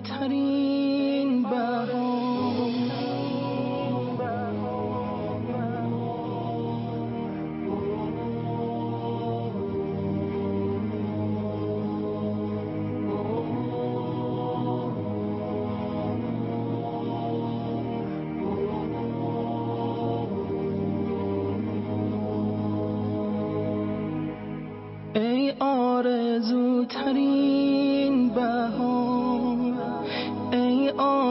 آرزوترین بهار ای آرزوترین بهار ای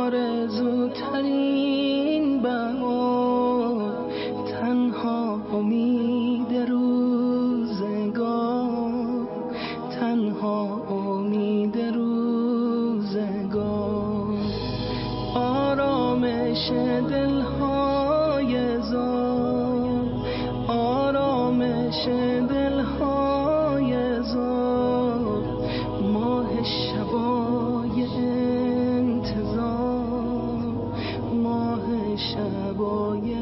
آرزوترین بهار تنها امید روزگار تنها امید روزگار آرامش دلهای زار آرامش دلهای زار ماه شبای انتظار ماه شبای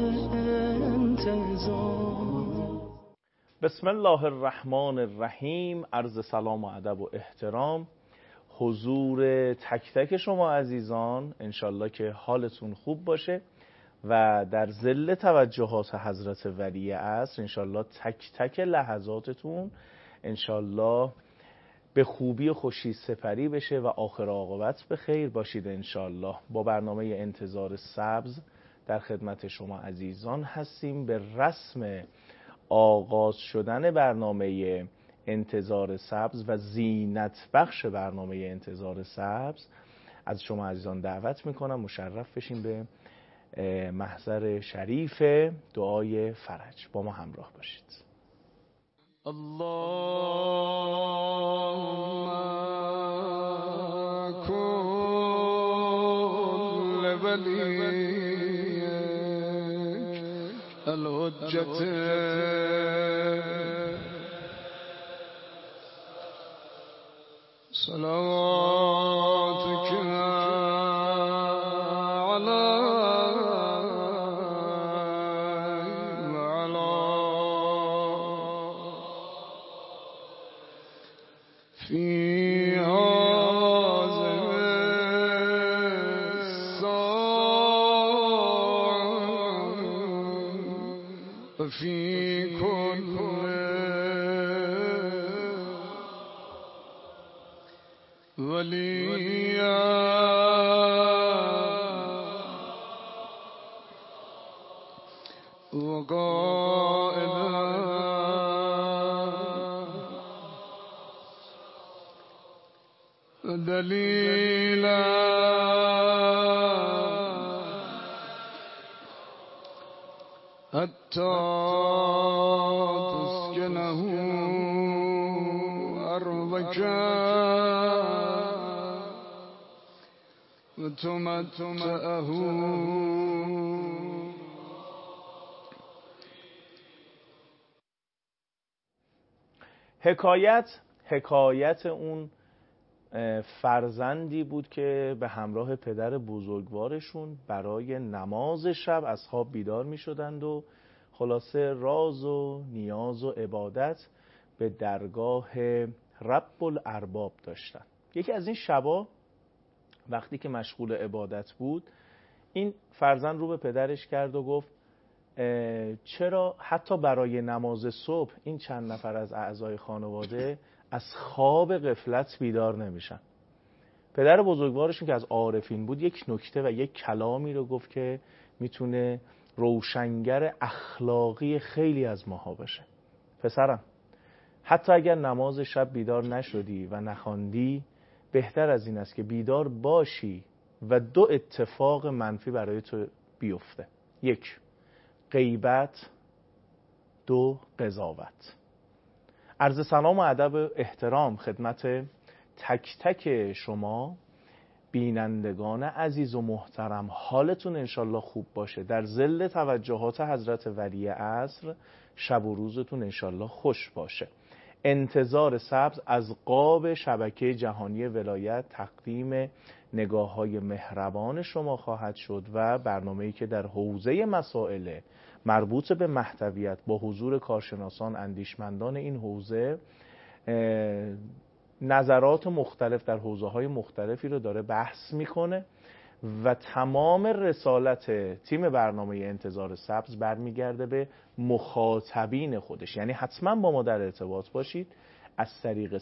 انتظار. بسم الله الرحمن الرحیم. عرض سلام و ادب و احترام حضور تک تک شما عزیزان، انشالله که حالتون خوب باشه و در ظل توجهات حضرت ولی عصر انشالله تک تک لحظاتتون انشالله به خوبی و خوشی سپری بشه و آخر عاقبت به خیر باشید انشالله. با برنامه انتظار سبز در خدمت شما عزیزان هستیم. به رسم آغاز شدن برنامه انتظار سبز و زینت بخش برنامه انتظار سبز از شما عزیزان دعوت میکنم مشرف بشیم به محضر شریف دعای فرج. با ما همراه باشید. اللهم کن لولیک الحجة صلاتك في كل وليا وقائلا دليلا حتى تسكنه أرضك وتمتعه. حکایت اون فرزندی بود که به همراه پدر بزرگوارشون برای نماز شب از خواب بیدار می شدند و خلاصه راز و نیاز و عبادت به درگاه رب الارباب داشتن. یکی از این شبا وقتی که مشغول عبادت بود این فرزند رو به پدرش کرد و گفت چرا حتی برای نماز صبح این چند نفر از اعضای خانواده از خواب غفلت بیدار نمیشن؟ پدر بزرگوارشون که از عارفین بود یک نکته و یک کلامی رو گفت که میتونه روشنگر اخلاقی خیلی از ماها باشه. پسرم، حتی اگر نماز شب بیدار نشدی و نخواندی، بهتر از این است که بیدار باشی و دو اتفاق منفی برای تو بیفته: یک، غیبت، دو، قضاوت. عرض سلام و ادب و احترام خدمت تک تک شما بینندگان عزیز و محترم. حالتون انشالله خوب باشه. در ظل توجهات حضرت ولی عصر شب و روزتون انشالله خوش باشه. انتظار سبز از قاب شبکه جهانی ولایت تقدیم نگاه‌های مهربان شما خواهد شد و برنامه‌ای که در حوزه مسائل مربوط به محتویت با حضور کارشناسان اندیشمندان این حوزه نظرات مختلف در حوزه‌های مختلفی رو داره بحث میکنه و تمام رسالت تیم برنامه انتظار سبز برمیگرده به مخاطبین خودش. یعنی حتما با ما در ارتباط باشید. از طریق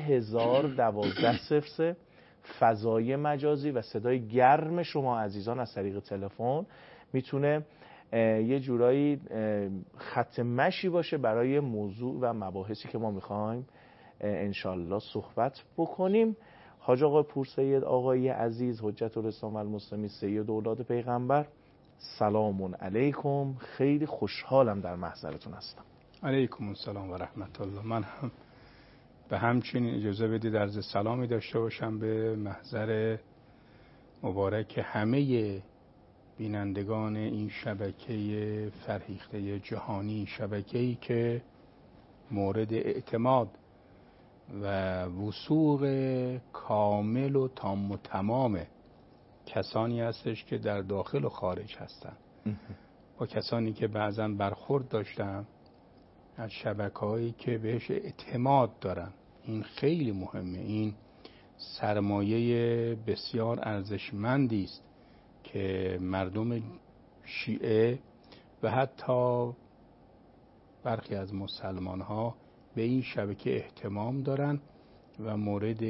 3012 فضای مجازی و صدای گرم شما عزیزان از طریق تلفن میتونه یه جورایی خط مشی باشه برای موضوع و مباحثی که ما میخوایم انشالله صحبت بکنیم. حاج آقا پورسید آقای عزیز حجت الاسلام و المسلمین سید اولاد پیغمبر، سلام علیکم. خیلی خوشحالم در محضرتون هستم. علیکم السلام و رحمت الله. من هم به همچنین اجازه بدید عرض سلامی داشته باشم به محضر مبارک همه بینندگان این شبکه فرهیخته جهانی، شبکه‌ای که مورد اعتماد و وثوق کامل و تام و تمام کسانی هستش که در داخل و خارج هستن. با کسانی که بعضا برخورد داشتم از شبکه‌هایی که بهش اعتماد دارن. این خیلی مهمه. این سرمایه بسیار ارزشمندی است که مردم شیعه و حتی برخی از مسلمان ها به این شبکه احتمام دارن و مورد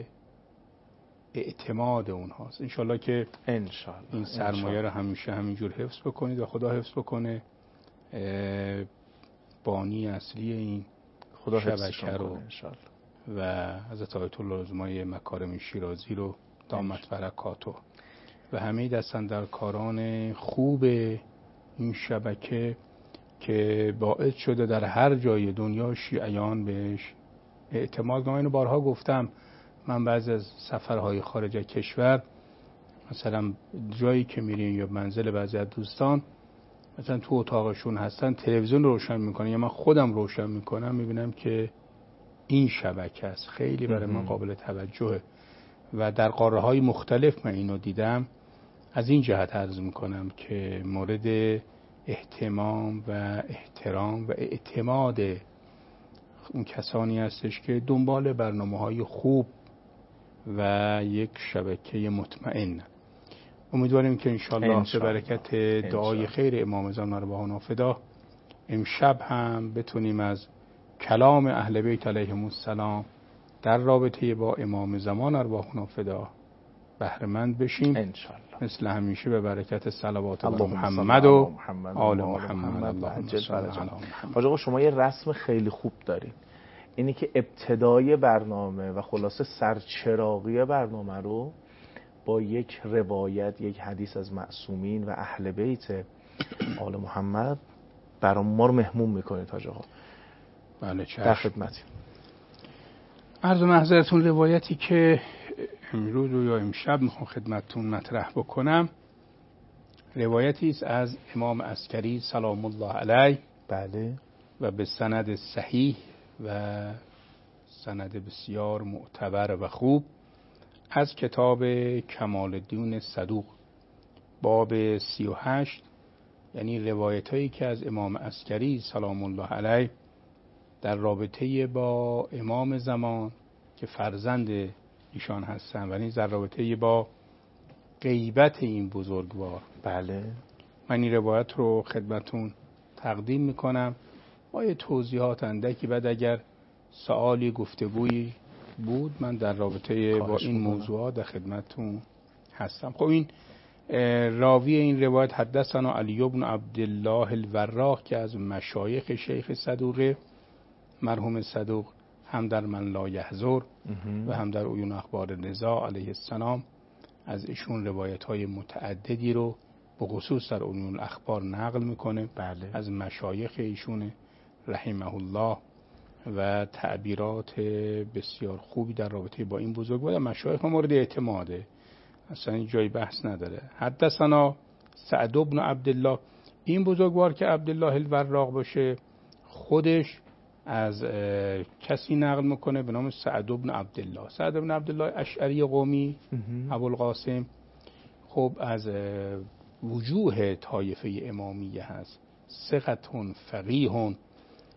اعتماد اونهاست. انشالله که این سرمایه رو همیشه همینجور حفظ بکنید و خدا حفظ بکنه بانی اصلی این شبکه رو و حضرت آیت الله العظمای مکارم شیرازی رو دامت برکاتو و همه دستاندرکاران خوب این شبکه که باعث شده در هر جای دنیا شیعیان بهش اعتماد کنند. اینو بارها گفتم. من بعضی از سفرهای خارج از کشور مثلا جایی که میرین یا منزل بعضی از دوستان مثلا تو اتاقشون هستن تلویزیون روشن میکنن یا من خودم روشن میکنم میبینم که این شبکه است. خیلی برای من قابل توجهه و در قاره های مختلف من اینو دیدم. از این جهت عرض میکنم که مورد اهتمام و احترام و اعتماد اون کسانی هستش که دنبال برنامه‌های خوب و یک شبکه مطمئن. امیدواریم که انشالله به برکت دعای خیر امام زمان ارواحنا نافدا امشب هم بتونیم از کلام اهل بیت علیهم السلام در رابطه با امام زمان ارواحنا نافدا بهره مند بشیم انشالله. مثل همیشه به برکت صلوات محمد و آل محمد. حاج آقا شما یه رسم خیلی خوب دارین، اینی که ابتدای برنامه و خلاصه سرچراغی برنامه رو با یک روایت، یک حدیث از معصومین و اهل بیت آل محمد برای ما رو مهمون میکنید. حاج آقا بله چشم. در خدمتیم. عرض محضرتون روایتی که امروز یا امشب میخوام خدمتتون مطرح بکنم روایتی است از امام عسکری سلام الله علیه. بله. و به سند صحیح و سند بسیار معتبر و خوب از کتاب کمال الدین صدوق باب 38، یعنی روایت هایی که از امام عسکری سلام الله علیه در رابطه با امام زمان که فرزند ایشان هستن و نیز در رابطه با غیبت این بزرگوار. بله. من این روایت رو خدمتون تقدیم میکنم با یه توضیحات اندکی، بعد اگر سوالی گفتگویی بود من در رابطه با این موضوعات در خدمتون هستم. خب این راوی این روایت حدثنا علی بن عبدالله الوراق که از مشایخ شیخ صدوقه مرحوم صدوق، هم در من لا یحضر و هم در عیون اخبار رضا علیه السلام از ایشون روایت های متعددی رو به خصوص در عیون الاخبار نقل میکنه. بله. از مشایخ ایشون رحمه الله و تعبیرات بسیار خوبی در رابطه با این بزرگوار. مشایخ مورد اعتماده، اصلا این جای بحث نداره. حدثنا سعد بن عبدالله، این بزرگوار که عبدالله الوراق باشه خودش از کسی نقل میکنه به نام سعد بن عبدالله. سعد بن عبدالله اشعری قومی ابوالقاسم، خب از وجوه طایفه امامیه هست، ثقة فقیه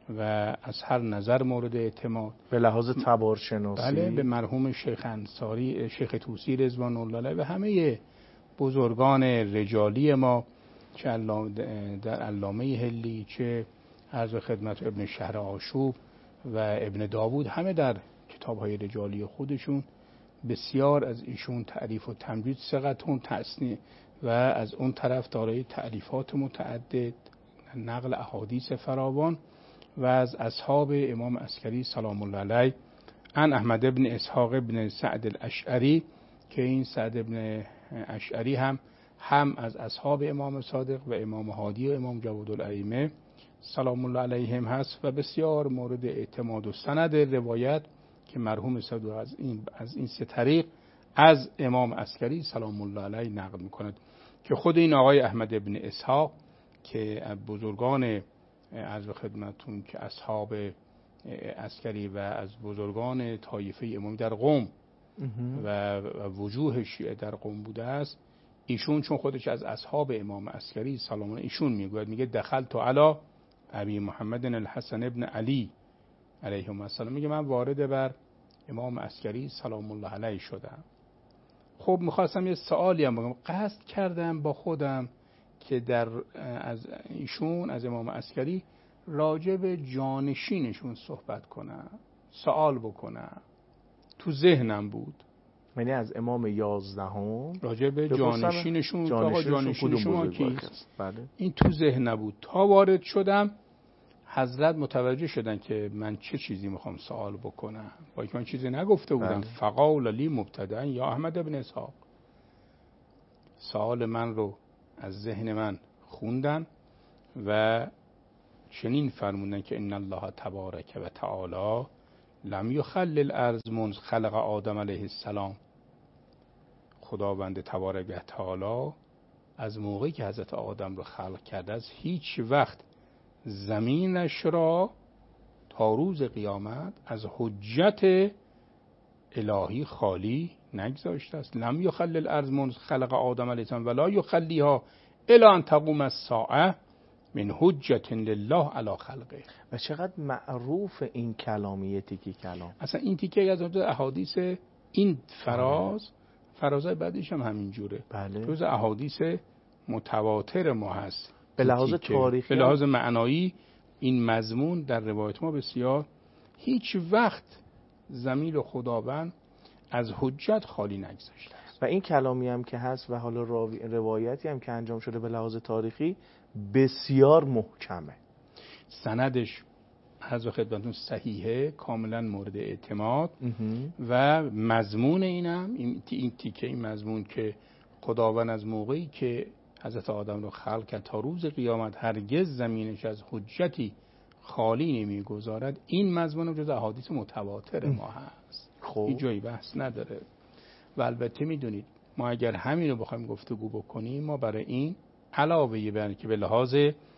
و از هر نظر مورد اعتماد. به لحاظ تبارشناسی بله، به مرحوم شیخ انصاری، شیخ طوسی رضوان الله علیه و همه بزرگان رجالی ما، چه در علامه هلی، چه عرض خدمت ابن شهر آشوب و ابن داوود، همه در کتاب‌های رجالی خودشون بسیار از ایشون تعریف و تمجید، ثقتون تسنیه و از اون طرف دارای تعریفات متعدد، نقل احادیث فراوان و از اصحاب امام عسکری سلام الله علیه. عن احمد ابن اسحاق ابن سعد الاشعری، که این سعد ابن اشعری هم از اصحاب امام صادق و امام هادی و امام جواد الائمه سلام الله علیهم هست و بسیار مورد اعتماد و سند روایت که مرحوم صادق از این سه طریق از امام عسکری سلام الله علیه نقل میکند، که خود این آقای احمد ابن اسحاق که بزرگان عرض خدمتون که اصحاب عسکری و از بزرگان طایفه امامی در قم و وجوه شیعه در قم بوده است، ایشون چون خودش از اصحاب امام عسکری سلام الله، ایشون میگه دخلت علی ابی محمد الحسن ابن علی علیهم السلام، میگه من وارد بر امام عسکری سلام الله علیه شدم. خب میخواستم یه سوالی هم بگم، قصد کردم با خودم که از ایشون، از امام عسکری، راجع به جانشینشون صحبت کنم، سوال بکنم، تو ذهنم بود. یعنی از امام 11 راجع به جانشینشون شما کیست؟ بله. این تو ذهن نبود. تا وارد شدم حضرت متوجه شدن که من چه چیزی میخوام سوال بکنم، با اینکه من چیزی نگفته بودم. بله. فقال لی مبتدأ یا احمد ابن اسحاق، سوال من رو از ذهن من خوندن و چنین فرمودن که ان الله تبارک و تعالی لم یخلل الارض منذ خلق آدم علیه السلام، خداوند تبارک و تعالی از موقعی که حضرت آدم رو خلق کرده از هیچ وقت زمینش را تا روز قیامت از حجت الهی خالی نگذاشته است. لم یخلل الارض منذ خلق آدم علیه السلام ولا یخلیها الی ان تقوم الساعه من حجت لله علی خلقه. و چقدر معروف این کلامیه تیکی کلام. اصلا این تیکه از احادیث این فرازای بعدیش هم همین جوره. بله. جز احادیث متواتر ما هست. به لحاظ تاریخی، به لحاظ معنایی این مضمون در روایت ما بسیار، هیچ وقت ضمیر خداوند از حجت خالی نگذاشته است. و این کلامی هم که هست و حالا روایتی هم که انجام شده به لحاظ تاریخی بسیار محکمه، سندش حضرت خدمتون صحیحه، کاملا مورد اعتماد و مضمون اینم این تیکه، این مضمون که خداوند از موقعی که حضرت آدم رو خلق کرد تا روز قیامت هرگز زمینش از حجتی خالی نمیگذارد، این مضمون جز احادیث متواتر ما هست. خب هیچ جایی بحث نداره. و البته میدونید ما اگر همین رو بخوایم گفتگو بکنیم، ما برای این علاوه بر که به لحاظ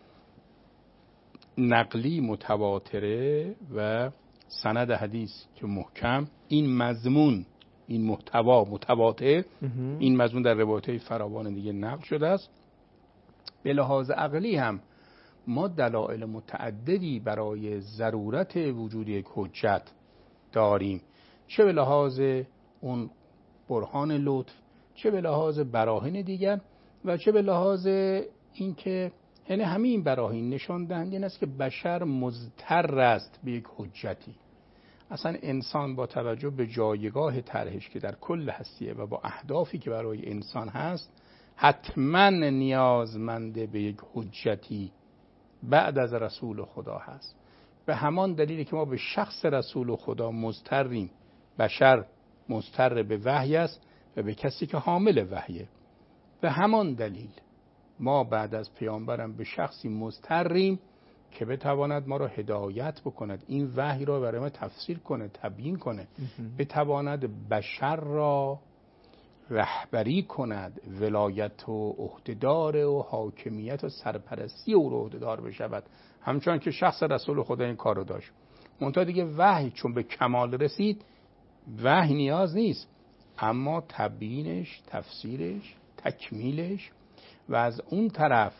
نقلی متواتره و سند حدیث که محکم، این مضمون، این محتوا متواتر، این مضمون در روایت‌های فراوان دیگه نقل شده است. به لحاظ عقلی هم ما دلایل متعددی برای ضرورت وجود یک حجت داریم، چه به لحاظ اون برهان لطف، چه به لحاظ براهین دیگر و چه به لحاظ اینکه یعنی همین براهین نشان دهنده این است که بشر مضطر است به یک حجتی. اصلا انسان با توجه به جایگاه طرحش که در کل هستیه و با اهدافی که برای انسان هست، حتما نیازمنده به یک حجتی بعد از رسول خدا هست. به همان دلیلی که ما به شخص رسول خدا مضطریم، بشر مضطر به وحی است و به کسی که حامل وحیه. به همان دلیل ما بعد از پیامبرم به شخصی مضطریم که بتواند ما را هدایت بکند، این وحی را برای ما تفسیر کنه، تبیین کنه، بتواند بشر را رهبری کند، ولایت و عهدهدار و حاکمیت و سرپرستی او را عهدهدار بشود، همچنان که شخص رسول خدا این کار رو داشت. منتها دیگه وحی چون به کمال رسید، وحی نیاز نیست، اما تبیینش، تفسیرش، تکمیلش و از اون طرف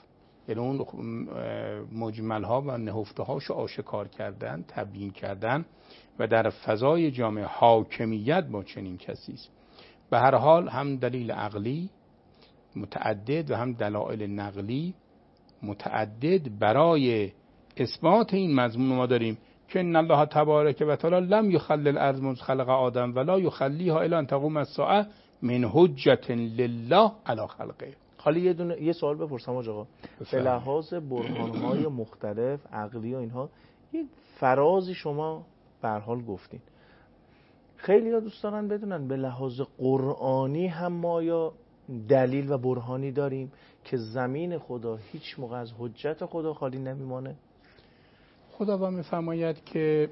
یعنی اون مجمل‌ها و نهفته‌هاش آشکار کردن، تبیین کردن و در فضای جامعه حاکمیت با چنین کسی است. به هر حال هم دلیل عقلی متعدد و هم دلایل نقلی متعدد برای اثبات این مضمون ما داریم که ان الله تبارک و تعالی لم یخلل الارض منذ خلق آدم ولا یخلیها الا ان تقوم الساعه من حجة لله علی خلقه. حالا یه سوال بپرسم آقا، به لحاظ برهان‌های مختلف عقلی و اینها یه فرازی شما به هر حال گفتین، خیلی ها دوست دارن بدونن به لحاظ قرآنی هم ما یا دلیل و برهانی داریم که زمین خدا هیچ موقع از حجت خدا خالی نمیمانه؟ خداوند می‌فرماید که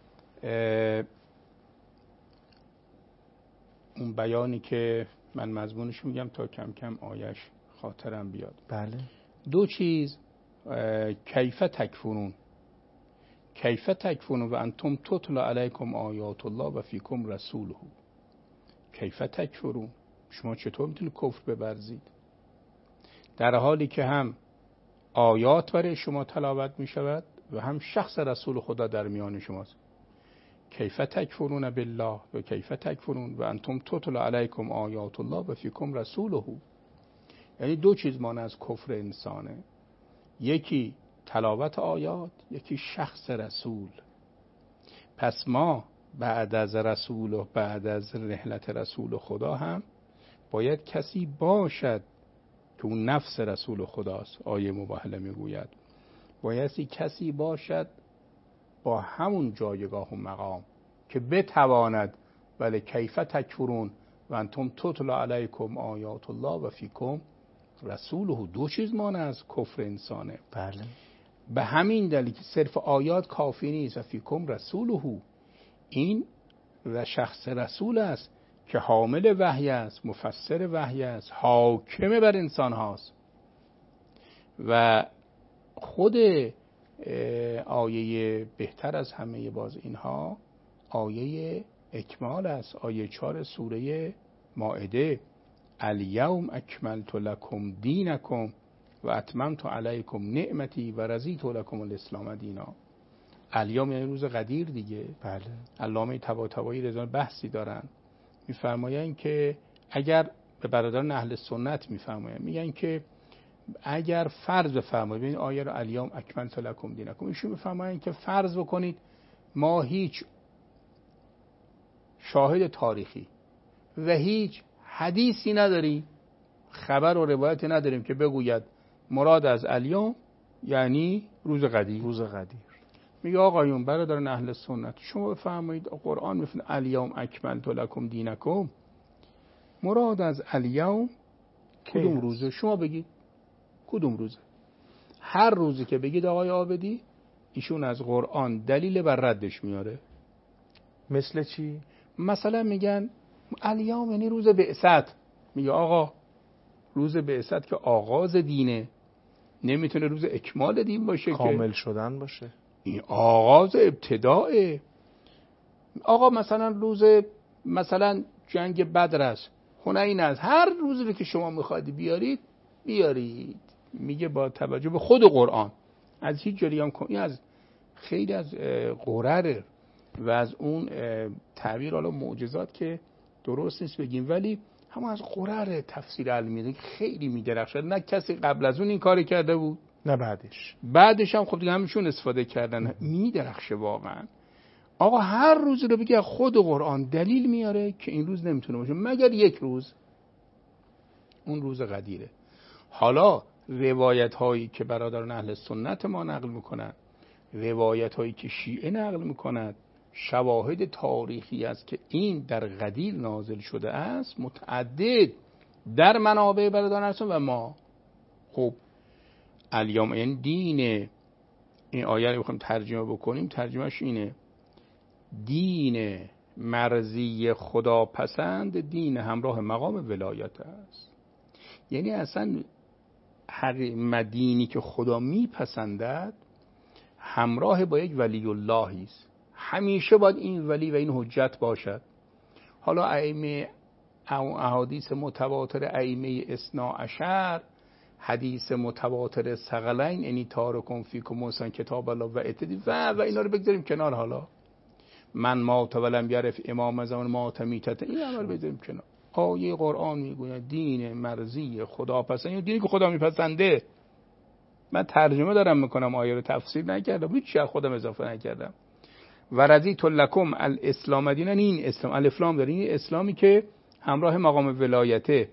اون بیانی که من مضمونش میگم تا کم کم آیش خاطرم بیاد. بله. دو چیز، کیف تکفرون و انتم تتلا علیکم آیات الله و فیکم رسوله. کیف تکفرون، شما چطور میتونید کفر ببرزید در حالی که هم آیات برای شما تلاوت میشود و هم شخص رسول خدا در میان شماست. کیف تکفرون بالله و کیف تکفرون و انتم تتلا علیکم آیات الله و فیکم رسوله. یعنی دو چیز مانع از کفر انسانه، یکی تلاوت آیات، یکی شخص رسول. پس ما بعد از رسول و بعد از رحلت رسول خدا هم باید کسی باشد که اون نفس رسول خداست. آیه مباهله میگوید بایستی کسی باشد با همون جایگاه و مقام که بتواند ولی کیف تکفرون و انتم تتلا علیکم آیات الله و فیکم رسوله. دو چیز مانع از کفر انسانه. بله. به همین دلیل که صرف آیات کافی نیست و فیکم رسوله، این و شخص رسول است که حامل وحی است، مفسر وحی است، حاکم بر انسان هاست. و خود آیه بهتر از همه باز اینها آیه اکمال است، آیه 4 سوره مائده: الیوم اکملت لکم دینکم و اتممت علیکم نعمتی و رضیت لکم الاسلام دینا. الیوم یعنی روز قدیر دیگه. بله. علامه طباطبایی رضوان بحثی دارن، میفرمایند که اگر به برادران اهل سنت میگن که اگر فرض بفرمایید، ببین آیه رو الیوم اکملت لکم دینکم، ایشون میفرمایند که فرض بکنید ما هیچ شاهد تاریخی و هیچ حدیثی نداریم، خبر و روایتی نداریم که بگوید مراد از الیوم یعنی روز قدیر. روز قدیر. میگه آقایون برادران اهل سنت، شما بفرمایید قرآن میفرماید الیوم اکملت لکم دینکم، مراد از الیوم کدوم روزه؟ شما بگید کدوم روزه. هر روزی که بگید آقای عابدی، ایشون از قرآن دلیل بر ردش میاره. مثل چی؟ مثلا میگن الیوم یعنی روز بعثت. میگه آقا روز بعثت که آغاز دینه، نمیتونه روز اکمال دین باشه، کامل شدن باشه. این آغاز ابتداءه. آقا مثلا روز مثلا جنگ بدر است، حنین است، هر روزی که شما میخواید بیارید. میگه با توجه به خود قرآن از هیچ جایی هم این از خیلی از قرره و از اون تعبیر حالا معجزات که درست نیست بگیم، ولی همون از قرره تفسیر علمی خیلی میدرخشه. نه کسی قبل از اون این کار کرده بود نه بعدش هم خب دیگه همشون استفاده کردن. میدرخشه واقعا. آقا هر روزی رو بگه خود قرآن دلیل میاره که این روز نمیتونه باشه مگر یک روز، اون روز قدیره. حالا روایت هایی که برادران اهل سنت ما نقل میکنن، روایت هایی که شیعه نقل میکنند، شواهد تاریخی است که این در قدیر نازل شده است، متعدد در منابع برادران اهل سنت و ما. خب الیوم این دین، این آیه رو بخوایم ترجمه بکنیم، ترجمهش اینه: دین مرضی خدا پسند، دین همراه مقام ولایت است. یعنی اصلا هر مدینی که خدا میپسندد همراه با یک ولی اللهی است، همیشه باید این ولی و این حجت باشد. حالا ائمه احادیث متواتر ائمه اثنا عشر حدیث متواتر ثقلین انی تارکم فیکم موسی کتاب الله و اتدی و اینا رو بگذاریم کنار. حالا من مات ولم یعرف امام زمان مات میتت، این همه رو بگذاریم کنار. آیه قرآن میگوید دین مرضی خدا پسند، دینی که خدا میپسنده. من ترجمه دارم میکنم، آیه رو تفسیر نکردم، هیچ چیز خودم اضافه نکردم. و رضیت لکم الاسلام دینا، این اسلام الافلام داره، این اسلامی که همراه مقام ولایته،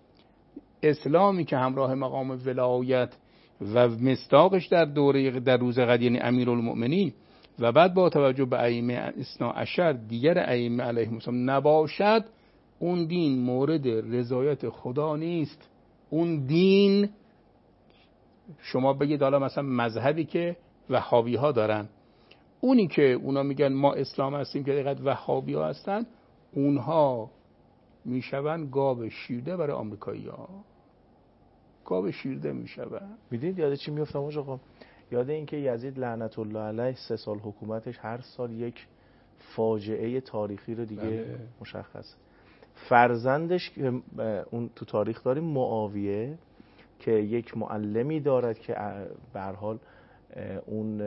اسلامی که همراه مقام ولایت و مصداقش در روز قدیر یعنی امیرالمؤمنین و بعد با توجه به ائمه اثنا عشر دیگر ائمه علیهم السلام نباشد، اون دین مورد رضایت خدا نیست. اون دین شما بگید حالا مثلا مذهبی که وهابی ها دارن، اونی که اونا میگن ما اسلام هستیم که دقیقاً وهابی ها هستن، اونها میشون گاو شیرده برای آمریکایی ها، گاو شیرده میشون. میدید یاد چی میفتم آقا؟ یاد این که یزید لعنت الله علیه 3 سال حکومتش هر سال یک فاجعه تاریخی رو دیگه مشخص. فرزندش که اون تو تاریخ داریم معاویه که یک معلمی دارد که به هر حال اون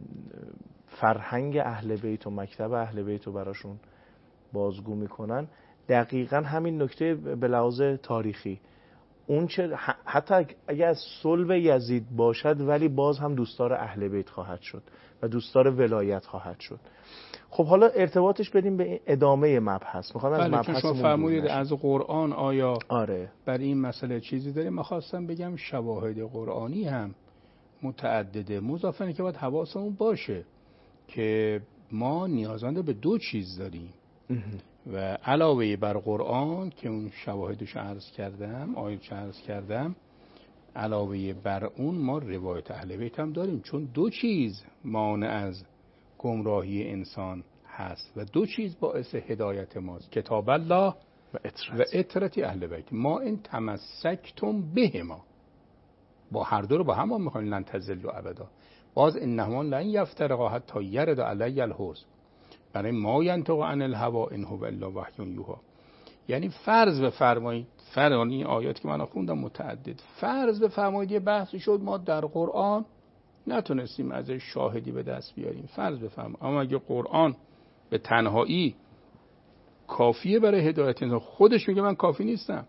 فرهنگ اهل بیت و مکتب اهل بیت رو براشون بازگو میکنن. دقیقاً همین نکته به لحاظ تاریخی اون چه حتی اگر از صلب یزید باشد ولی باز هم دوستدار اهل بیت خواهد شد و دوستدار ولایت خواهد شد. خب حالا ارتباطش بدیم به ادامه مبحث. میخوام از مبحثمون شما فرمودید از قرآن آیا آره بر این مسئله چیزی داریم؟ می‌خواستم بگم شواهد قرآنی هم متعدده، مضافاً که باید حواسمون باشه که ما نیازمند به 2 چیز داریم و علاوه بر قرآن که اون شواهدش عرض کردم، آیه‌اش عرض کردم، علاوه بر اون ما روایت اهل بیت هم داریم، چون 2 چیز مانع از گمراهی انسان هست و 2 چیز باعث هدایت ماست، کتاب الله و اطرت اهل بیت. ما این تمسکتم به ما، با هر دو رو با هم میخوایم لن تضلوا ابدا. باز انهما لن یفترقا حتی یرد علی الحوض، برای ما ینطق عن الهوا ان هو الا وحی یوحی. یعنی فرض بفرمایید، این آیات که من خوندم متعدد، فرض بفرمایید یه بحثی شد ما در قرآن نتونستیم ازش شاهدی به دست بیاریم، فرض بفرمایید، اما اگه قرآن به تنهایی کافیه برای هدایت انسان، خودش میگه من کافی نیستم،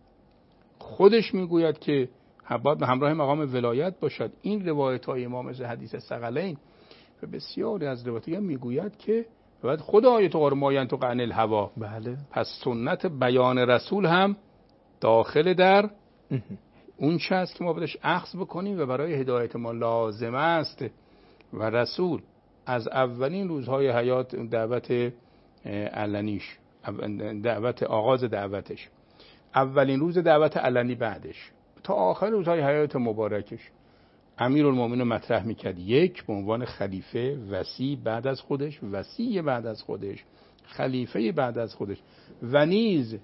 خودش میگوید که باید به همراه مقام ولایت باشد. این روایت های امام مثل حدیث ثقلین و بسیاری از روایت ها میگوید که باید خود آیت قرآن ما ینطق عن الهوا. بله. پس سنت بیان رسول هم داخل در اون چیزی است که ما بهش اخذ بکنیم و برای هدایت ما لازم است. و رسول از اولین روزهای حیات دعوت علنیش، دعوت آغاز دعوتش، اولین روز دعوت علنی بعدش تا آخر روزهای حیات مبارکش، امیرالمومنین مطرح میکرد، 1 به عنوان خلیفه وصی بعد از خودش، وصی بعد از خودش، خلیفه بعد از خودش، و نیز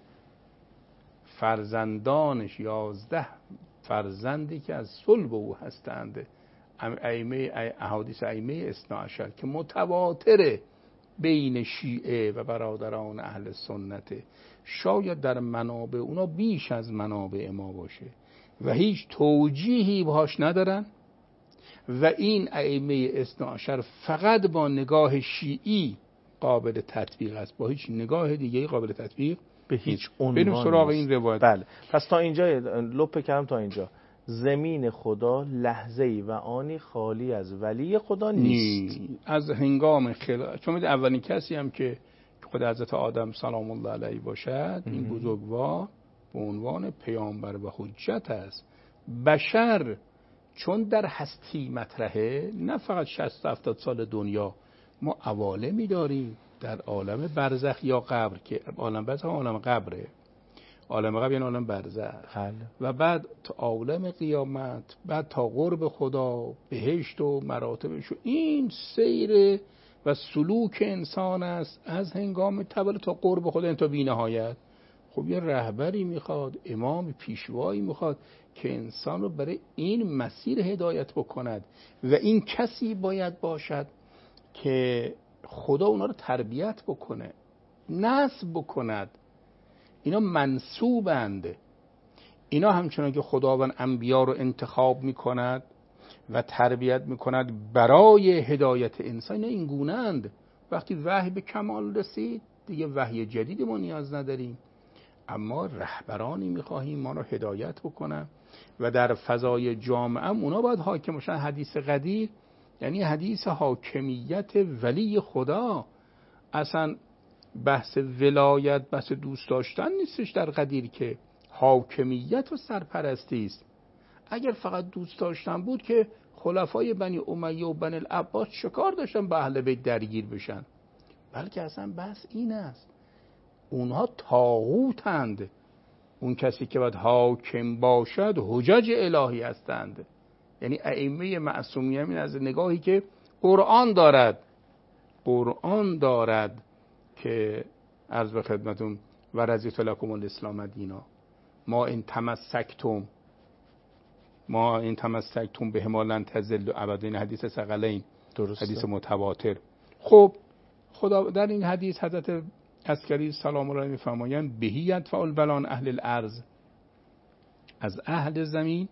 فرزندانش 11 فرزندی که از صلب او هستند، احادیث ائمه اثنا عشر که متواتره بین شیعه و برادران اهل سنت، شاید در منابع اونا بیش از منابع ما باشه و هیچ توجیهی باهاش ندارن و این ائمه اثنا عشر فقط با نگاه شیعی قابل تطبیق است، با هیچ نگاه دیگه قابل تطبیق به هیچ عنوان. بریم سراغ این روایت. بله. پس تا اینجا لپ کردم، تا اینجا زمین خدا لحظه‌ای و آنی خالی از ولی خدا نیست. از هنگام خلقت، چون اولین کسی هم که خود حضرت آدم سلام الله علیه باشد، این بزرگوار به عنوان پیامبر و حجت است. بشر چون در هستی مطرحه، نه فقط 60-70 سال دنیا، ما عوالمی داریم در عالم برزخ یا قبر، که عالم برزخ عالم قبره، عالم قبر یعنی عالم برزخ، و بعد تا عالم قیامت، بعد تا قرب خدا، بهشت و مراتبش. این سیر و سلوک انسان است از هنگام تولد تا قرب خدا، این تا بی نهایت. خب یه رهبری میخواد، امام پیشوایی میخواد که انسان رو برای این مسیر هدایت بکند و این کسی باید باشد که خدا اونا رو تربیت بکنه، نصب بکند. اینا منسوبند. اینا همچنان که خداوند انبیا رو انتخاب میکند و تربیت میکند برای هدایت انسان، این گونه‌اند. وقتی وحی به کمال رسید دیگه وحی جدیدی ما نیاز نداریم، اما رهبرانی میخواهیم ما رو هدایت بکنن و در فضای جامعه اونا باید حاکم باشن. حدیث قدیر یعنی حدیث حاکمیت ولی خدا. اصلا بحث ولایت، بحث دوست داشتن نیستش در قدیر، که حاکمیت و سرپرستی است. اگر فقط دوست داشتن بود که خلفای بنی امیه و بنی العباس چکار داشتن به اهل بیت درگیر بشن؟ بلکه اصلا بحث این است، اونها طاغوتند. اون کسی که باید حاکم باشد حجج الهی هستند. یعنی ائمه معصومین از نگاهی که قرآن دارد که عرض به خدمتون و رضیت لکم الاسلام دینا، ما این تمسکتم به ما لن تضلوا ابدا. این حدیث ثقلین، حدیث متواتر. خب خدا در این حدیث حضرت عسکری سلام الله علیه میفرمایند بهی یدفع البلا عن اهل الارض، از اهل زمین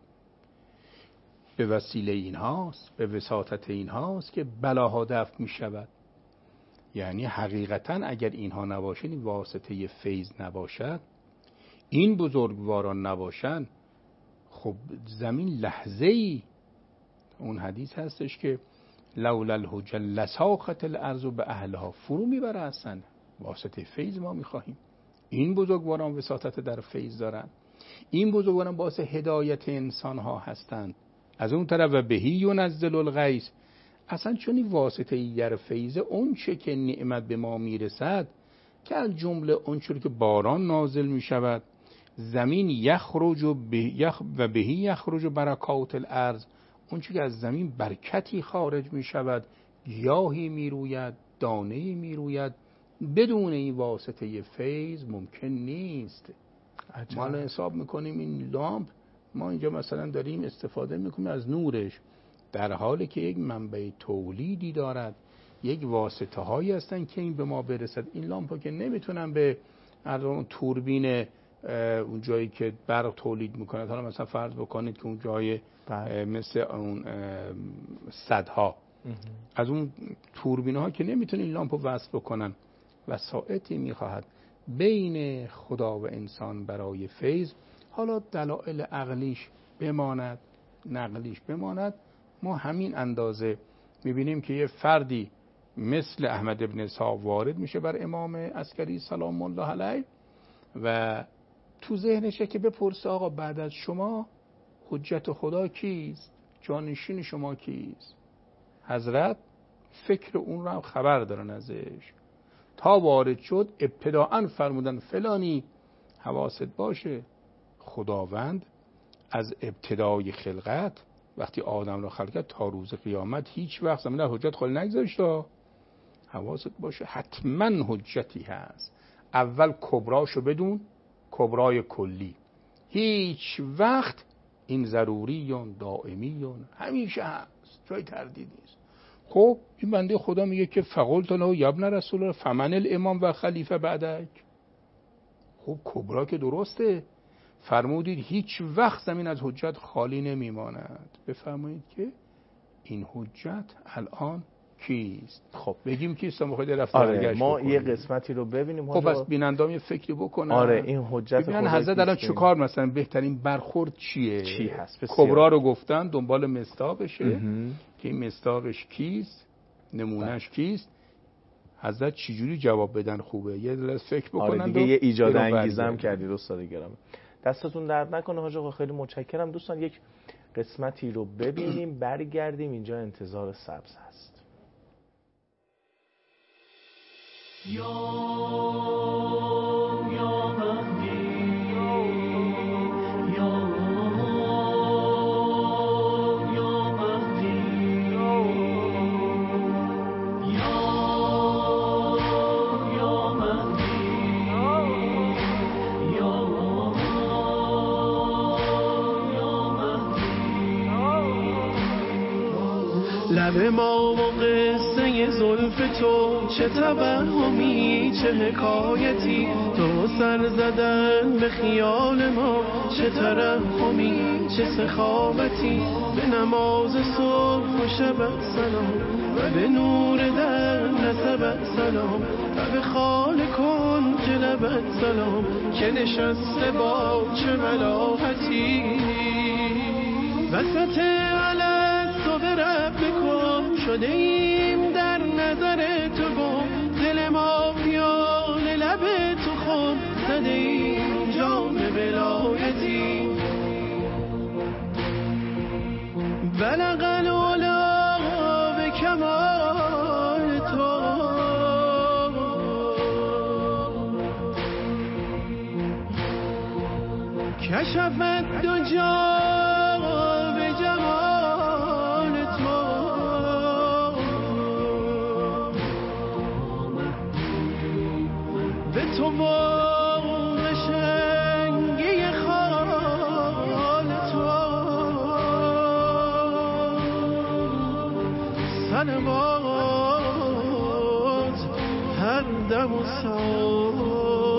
به وسیله اینهاست، به وساطت اینهاست که بلاها دفع می شود. یعنی حقیقتا اگر اینها نباشد، این واسطه فیض نباشد، این بزرگواران نباشند، خب زمین لحظه‌ای، اون حدیث هستش که لولا الحجه لساخت الارض به اهلها، فرو میبره. اصلا واسطه فیض ما میخواهیم. این بزرگواران وساطت در فیض دارن، این بزرگواران باعث هدایت انسان ها هستند. از اون طرف و بهی ینزل الغیث، اصلا چون واسطه در فیض اون چه که نعمت به ما میرسد، که از جمله اون چه که باران نازل میشود، زمین یخرج و بهی یخرج برکات الارض، اون چه که از زمین برکتی خارج میشود، گیاهی میروید، دانه‌ای میروید. بدون این واسطه فیض ممکن نیست. ما الان حساب میکنیم این لامپ، ما اینجا مثلا داریم استفاده میکنیم از نورش، در حالی که یک منبع تولیدی دارد، یک واسطه هایی هستن که این به ما برسد. این لامپا که نمیتونن به اون توربین اون جایی که برق تولید میکنه، حالا مثلا فرض بکنید که اون جای مثل اون صدها از اون توربین ها که نمیتونن این لامپو وصل بکنن، وسائطی میخواهد بین خدا و انسان برای فیض. حالا دلائل عقلیش بماند، نقلیش بماند، ما همین اندازه میبینیم که یه فردی مثل احمد ابن اسحاق وارد میشه بر امام عسکری سلام الله علیه و تو ذهنشه که بپرسه آقا بعد از شما حجت خدا کیست؟ جانشین شما کیست؟ حضرت فکر اون رو هم خبر دارن ازش. تا وارد شد ابتداءً فرمودن فلانی حواست باشه، خداوند از ابتدای خلقت وقتی آدم رو خلق کرد تا روز قیامت هیچ وقت زمین حجت خالی نگذاشته. حواست باشه حتما حجتی هست. اول کبراشو بدون، کبرای کلی. هیچ وقت این ضروریون دائمیون همیشه هست، جای تردید نیست. خب این بنده خدا میگه که فقلت له یا ابن رسول الله فمن الامام و خلیفه بعدک. خب کبرا که درسته، فرمودید هیچ وقت زمین از حجت خالی نمیماند. بفرمایید که این حجت الان کیست؟ خب بگیم کیست؟ ما خود رفتن ما یه قسمتی رو ببینیم. خب بس بینندام یه فکری بکنن. آره این حجت ببینن حضرت الان چه کار، مثلا بهترین برخورد چیه؟ چی هست؟ کبرا رو گفتن، دنبال مصداقشه که این مصداقش کیست، نمونهش کیست، حضرت چجوری جواب بدن خوبه. یه لحظه فکر بکنن. آره دیگه یه ایجاد انگیزم کردید استاد گرامی. دستتون درد نکنه حاج آقا، خیلی متشکرم. دوستان یک قسمتی رو ببینیم، برگردیم. اینجا انتظار سبز هست. لب ما و قصه زلف تو، چه توهمی چه حکایتی، تو سر زدن به خیال ما، چه ترحمی چه سخاوتی. به نماز صبح و شب سلام، و به نور در نسبت سلام، و به خال کن جلبت سلام، که نشسته با چه ملاحتی. وسط الست و به رب کن، شده ایم در نظر تو گم، دل ما پیال لب تو خون، زده ایم جام ولایتی. بلغ العلا به کمال تو، کشفت دو جا به جمال تو. به تو و قشنگی خال تو صلوات هر دم و ساعتی.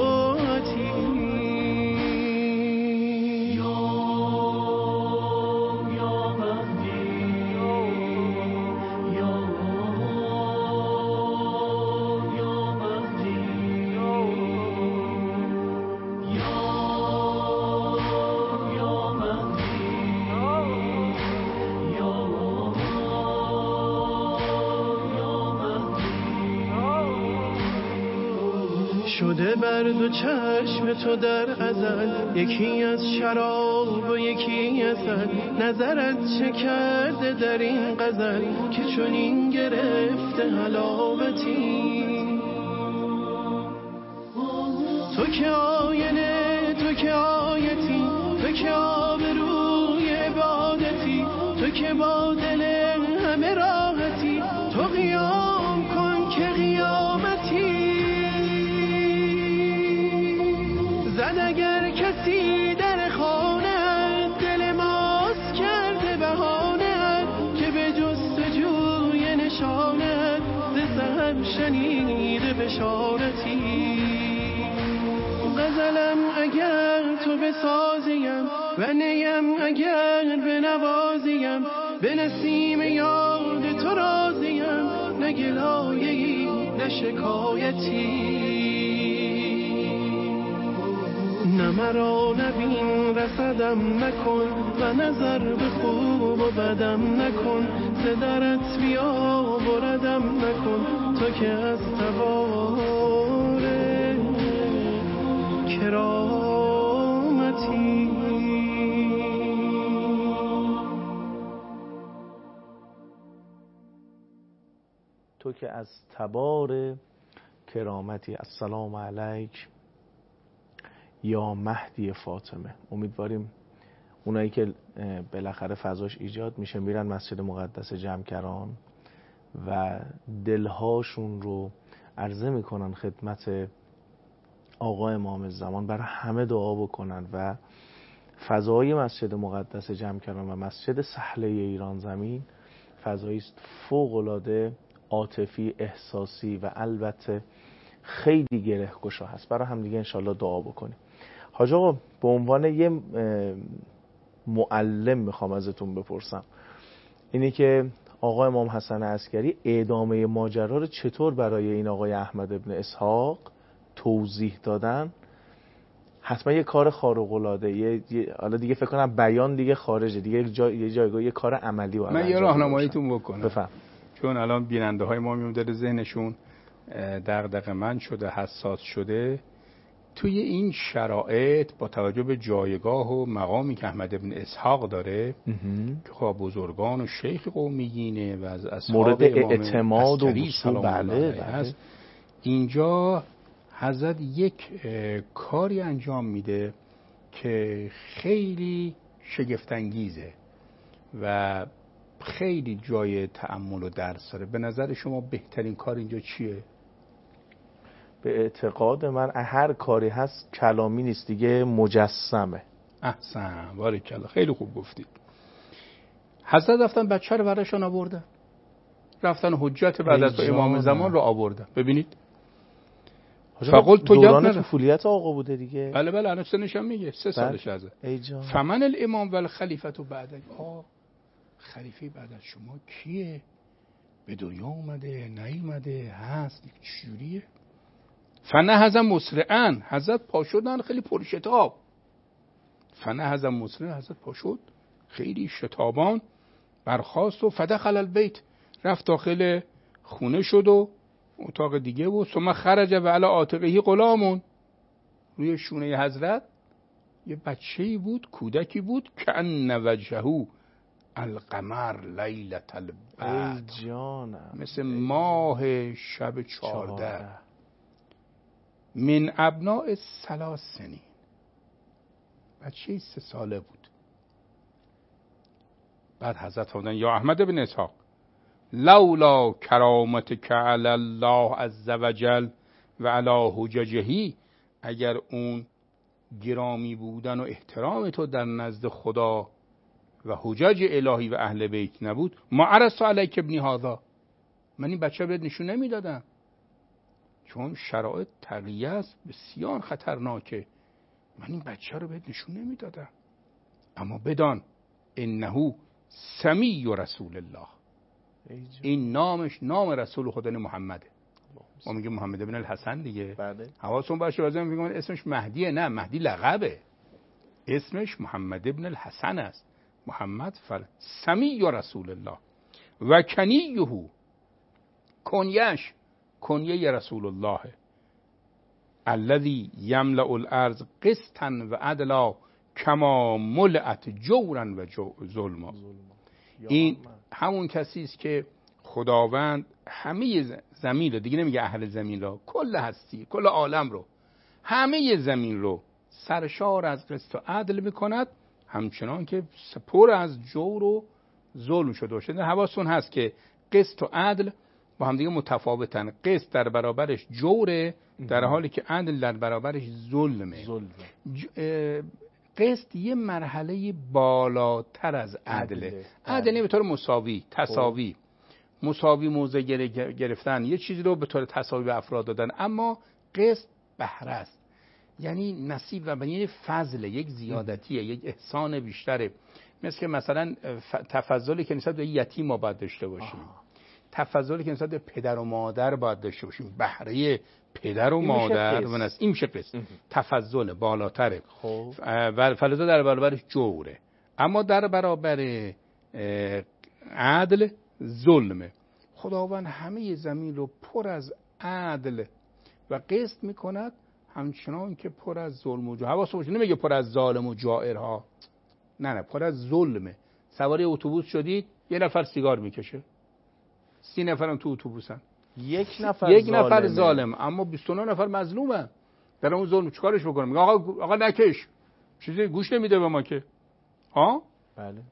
شده بر دو چشم تو در ازل، یکی از شراب و یکی از نظرت چه کرده در این غزل، که چون این گرفته حلاوتی. تو که آینه، تو که آیتی، تو که آبروی عبادتی، تو که با دل همه راحتی، تو قیام کن که قیامتی. زد اگر کسی در خانه، دل ماست کرده بهانه، که به جستجوی نشانه، ز سحر شنیده بشارتی. غزلم اگر تو بسازیم، و نیم اگر بنوازیم، به نسیم یاد تو راضیم، نه گلایه‌ای نه شکایتی. نه مرا نبین رسدم نکن، و نظر به خوب و بدم نکن، ز درت بیا بردم نکن، تو که از تبار کرامتی. تو که از تبار کرامتی. السلام علیک یا مهدی فاطمه. امیدواریم اونایی که بالاخره فضاش ایجاد میشه میرن مسجد مقدس جمکران و دلهاشون رو عرضه میکنن خدمت آقا امام زمان، برای همه دعا بکنن و فضای مسجد مقدس جمکران و مسجد سهله ایران زمین فضایی است فوق‌العاده عاطفی، احساسی و البته خیلی گره‌گشا هست. برای هم دیگه انشالله دعا بکنیم. حاج آقا، به عنوان یه معلم میخوام ازتون بپرسم، اینی که آقا امام حسن عسکری ادامه ماجرا رو چطور برای این آقای احمد ابن اسحاق توضیح دادن؟ حتما یه کار خارق‌العاده، حالا دیگه فکر کنم بیان دیگه خارجه دیگه، یه جایگاه یه کار عملی رو من یه راهنماییتون بکنم. بفهم. چون الان بیننده های ما میمونه ذهنشون دغدغه‌مند شده، حساس شده. توی این شرایط با توجه به جایگاه و مقامی که احمد ابن اسحاق داره که خب بزرگان و شیخ قومیینه و از اصحاب مورد اعتماد و وصول بله هست، اینجا حضرت یک کاری انجام میده که خیلی شگفت‌انگیزه و خیلی جای تأمل و درس داره. به نظر شما بهترین کار اینجا چیه؟ به اعتقاد من هر کاری هست کلامی نیست دیگه، مجسمه. احسن، باریکلا، خیلی خوب گفتید. حضرت رفتن بچه رو براشون آوردن، رفتن حجت بعد از امام زمان رو آوردن. ببینید فقط تو دوران طفولیت آقا بوده دیگه. بله الان سنش هم میگه 3 سالش ازه. فمن الامام و الخلیفه بعد خلیفه بعد از شما کیه؟ به دنیا اومده نیومده هست چجوریه؟ فنهض مسرعا، حضرت پا شدن خیلی پرشتاب. فنهض مسرعا، حضرت پا شد خیلی شتابان، برخاست و فدخل البیت، رفت داخل خونه شد و اتاق دیگه بود. ثم خرج و علی عاتقه غلام، روی شونه حضرت یه بچه‌ای بود، کودکی بود، کأن وجهه القمر لیلة البدر، مثل ماه شب 14. من ابناء 3 سنین، بچه‌ای 3 ساله بود. بعد حضرت فرمودن یا احمد بن اسحاق لولا کرامتک علی الله عز وجل و علی حججه، اگر اون گرامی بودن و احترام تو در نزد خدا و حجج الهی و اهل بیت نبود، ما عرضت علیک ابنی هذا، من این بچه بهت نشون نمیدادم، چون شرایط تقیه است بسیار خطرناکه، من این بچه رو بهت نشون نمیدادم. اما بدان انه سمی رسول الله، این نامش نام رسول خدا محمده. ما میگیم محمد ابن الحسن دیگه. حواستون باشه، بعضی میگن اسمش مهدیه. نه، مهدی لقبه، اسمش محمد ابن الحسن است. محمد سمی رسول الله و کنیه، کنیش کنیه رسول الله، الذی یملأ الارض قسطا و عدلا کما ملئت جورا و ظلما. این همون کسی است که خداوند همه زمین رو، دیگه نمیگه اهل زمین رو، کل هستی، کل عالم رو، همه زمین رو سرشار از قسط و عدل میکند، همچنان که پر از جور و ظلم شده باشه. حواستون هست که قسط و عدل با هم دیگه متفاوتن. قسط در برابرش جوره، در حالی که عدل در برابرش ظلمه. قسط یه مرحله بالاتر از عدله. عدل به طور مساوی، تساوی، مساوی موضع گرفتن، یه چیزی رو به طور تساوی به افراد دادن. اما قسط بهره است، یعنی نصیب و یعنی فضل، یک زیادتیه، یک احسان بیشتره. مثل که مثلا تفضلی که نسبت به یتیم ما باید داشته باشیم، تفضلی که نسبت به پدر و مادر باید داشته باشیم، بهره پدر و مادر و این میشه قسط. تفضل بالاتره. و فلذا در برابرش جوره، اما در برابر عدل ظلمه. خداوند همه زمین رو پر از عدل و قسط میکند، همچنان که پر از ظلم و جور. حواستون باشه نمیگه پر از ظالم و جائرها، نه، پر از ظلمه. سواری اتوبوس شدید، یه نفر سیگار میکشه، 30 نفرم تو اتوبوسن، یک نفر ظالم، اما 29 نفر مظلومن. در اون ظلم چیکارش بکنم؟ میگه آقا نکش، چیزی گوش نمیده به ما که. بله.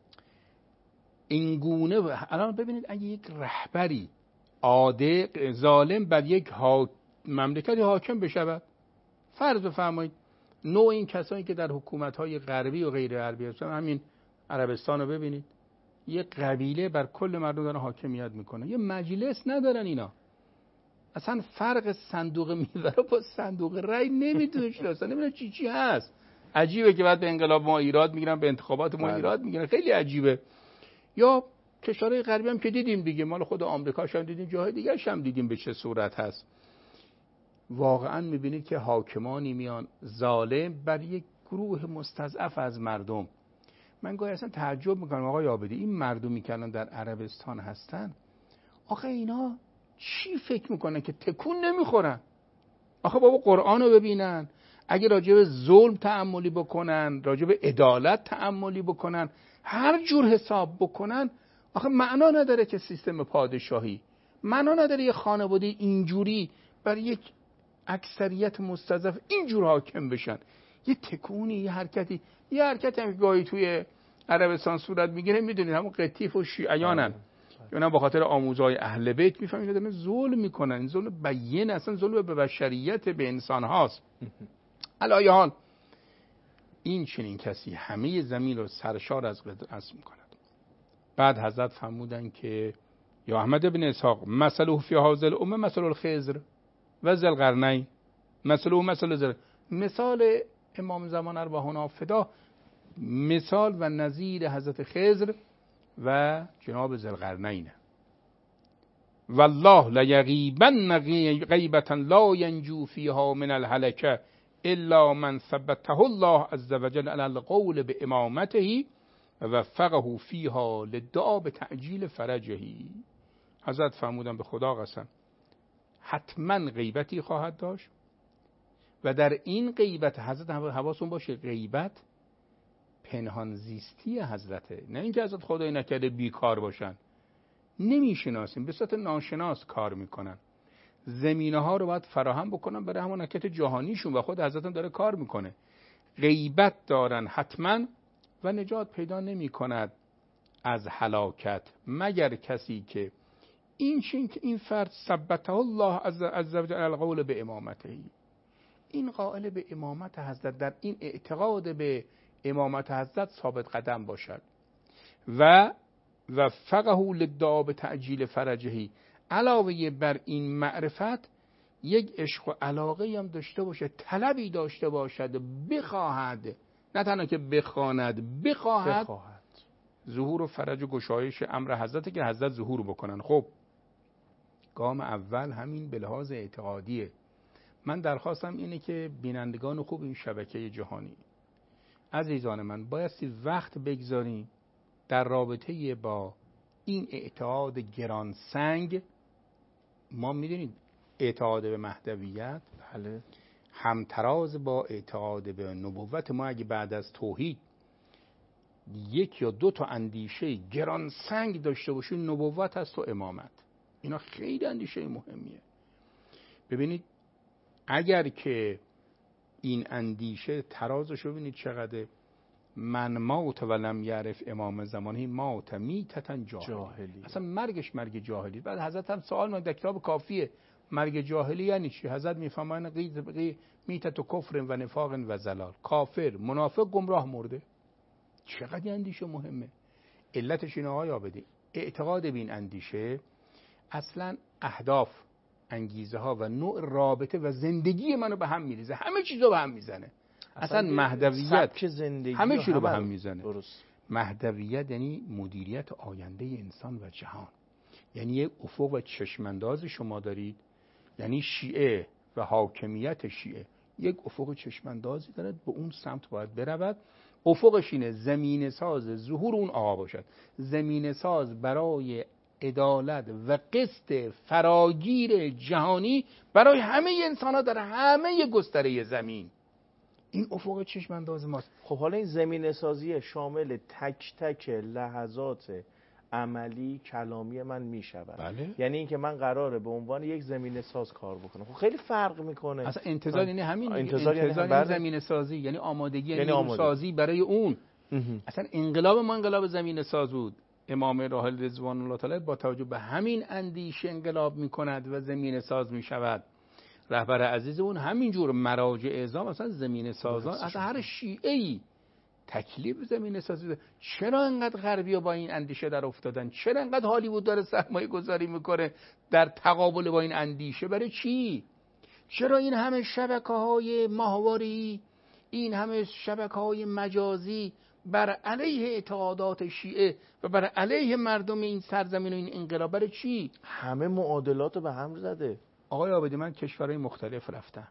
این گونه الان ببینید، اگه یک رهبری عادل ظالم بر یک مملکتی حاکم بشود، فرض بفرمایید نوع این کسانی که در حکومت‌های غربی و غیر غربی هستن، همین عربستان رو ببینید، یه قبیله بر کل مردم دارن حاکمیت میکنه، یه مجلس ندارن اینا، اصلا فرق صندوق میوه رو با صندوق رای نمیدونن، اصلا نمیدونن چی هست. عجیبه که بعد به انقلاب ما ایراد میگیرن، به انتخابات ما ایراد میگیرن، خیلی عجیبه. یا کشورهای غربی هم که دیدیم دیگه، مال خود آمریکاش هم دیدیم، جاهای دیگه‌ش هم دیدیم به چه صورت هست. واقعا میبینید که حاکمانی میان ظالم بر یک گروه مستضعف از مردم. من گاهی اصلا تعجب میکنم آقای عابدی، این مردمی که الان در عربستان هستن، آخه اینا چی فکر میکنن که تکون نمیخورن؟ آخه بابا قرآن رو ببینن، اگه راجع به ظلم تأملی بکنن، راجع به عدالت تأملی بکنن، هر جور حساب بکنن، آخه معنا نداره که سیستم پادشاهی، معنا نداره یه خانواده اینجوری بر یک اکثریت مستضعف اینجور حاکم بشن. یه تکونی، یه حرکتی هم که گاهی توی عربستان صورت میگیره، میدونید همون قطیف و شیعیانن، اونا به خاطر آموزهای اهل بیت میفهمید دارن ظلم میکنن. این ظلم بیین، اصلا ظلم به بشریت، به انسان هاست. علی حال این چنین کسی همه زمین رو سرشار از قدرت میکند. بعد حضرت فرمودن که یا احمد بن اسحاق مثله فی هذا الامه مثل الخضر و ذی القرنین، مثال امام زمان ارواحنا فدا مثال و نظیر حضرت خضر و جناب ذی القرنین. والله لیغیبن غیبة لا ینجو فیها من الهلکه الا من ثبته الله عز وجل علی القول بامامته و وفقه فیها للدعا بتعجیل فرجه. حضرت فرمودن به خدا قسم حتما غیبتی خواهد داشت و در این غیبت حضرت حواستون باشه غیبت پنهان زیستی حضرته، نه اینکه حضرت خدای نکرده بیکار باشن، نمیشناسیم، به صورت ناشناس کار میکنن، زمینه ها رو باید فراهم بکنن برای همون حرکت جهانیشون و خود حضرت هم داره کار میکنه. غیبت دارن حتما و نجات پیدا نمی کند از هلاکت مگر کسی که این فرد ثبته الله عز وجل القول به امامته، این قائل به امامت حضرت، در این اعتقاد به امامت حضرت ثابت قدم باشد و وفقه للدعا به تعجیل فرجه، علاوه بر این معرفت یک عشق و علاقه هم داشته باشه، طلبی داشته باشد، بخواهد، نه تنها که بخواند، بخواهد ظهور و فرج و گشایش امر حضرت که حضرت ظهور بکنن. خب گام اول همین به لحاظ اعتقادیه. من درخواستم اینه که بینندگان خوب این شبکه جهانی عزیزان من بایستی وقت بگذاریم در رابطه با این اعتقاد گرانسنگ. ما میدونید اعتقاد به مهدویت بله همتراز با اعتقاد به نبوت. ما اگه بعد از توحید یک یا دو تا اندیشه گرانسنگ داشته باشیم نبوت هست و امامت، اینا خیلی اندیشه مهمیه. ببینید اگر که این اندیشه ترازش رو ببینید چقدر، من مات ولم یعرف امام زمانه مات میتة جاهلی، اصلا مرگش مرگ جاهلی. بعد حضرت هم سوال من در کتاب کافیه مرگ جاهلی یعنی چی؟ حضرت میفهمن میتة کفر و نفاق و زلال، کافر منافق گمراه مرده. چقدر اندیشه مهمه. علتش اینه آقای عابدی اعتقاد به این اندیشه اصلا اهداف، انگیزه ها و نوع رابطه و زندگی منو به هم میریزه، همه چیزو به هم میزنه. اصلا مهدویت همه چیز رو به هم میزنه. مهدویت یعنی مدیریت آینده انسان و جهان، یعنی یک افق و چشمانداز شما دارید، یعنی شیعه و حاکمیت شیعه یک افق چشماندازی دارد، به اون سمت باید برود. افقش اینه زمین ساز ظهور اون آقا باشد، زمین ساز برای عدالت و قسط فراگیر جهانی برای همه انسان ها در همه گستره زمین. این افق چشمانداز ماست. خب حالا این زمینه سازی شامل تک تک لحظات عملی کلامی من می شود. بله. یعنی اینکه من قراره به عنوان یک زمینه ساز کار بکنم. خب خیلی فرق میکنه. اصلا انتظار یعنی همین، انتظار یعنی زمینه سازی، یعنی آمادگی، یعنی سازی برای اون. اصلا انقلاب ما انقلاب زمینه ساز بود. امام راحل رضوان الله تعالی با توجه به همین اندیشه انقلاب میکند و زمینه ساز میشود. رهبر عزیز اون همینجور مراجع اعظام اصلا زمینه سازان، اصلا هر شیعه‌ای تکلیف زمینه سازی. چرا انقدر غربی‌ها با این اندیشه در افتادن؟ چرا انقدر هالیوود داره سرمایه گذاری میکنه در تقابل با این اندیشه؟ برای چی؟ چرا این همه شبکه‌های ماهواری، این همه شبکه‌های مجازی بر علیه اعتقادات شیعه و بر علیه مردم این سرزمین و این انقلاب؟ برای چی؟ همه معادلات رو به هم زده. آقای عابدی من کشورهای مختلف رفتم،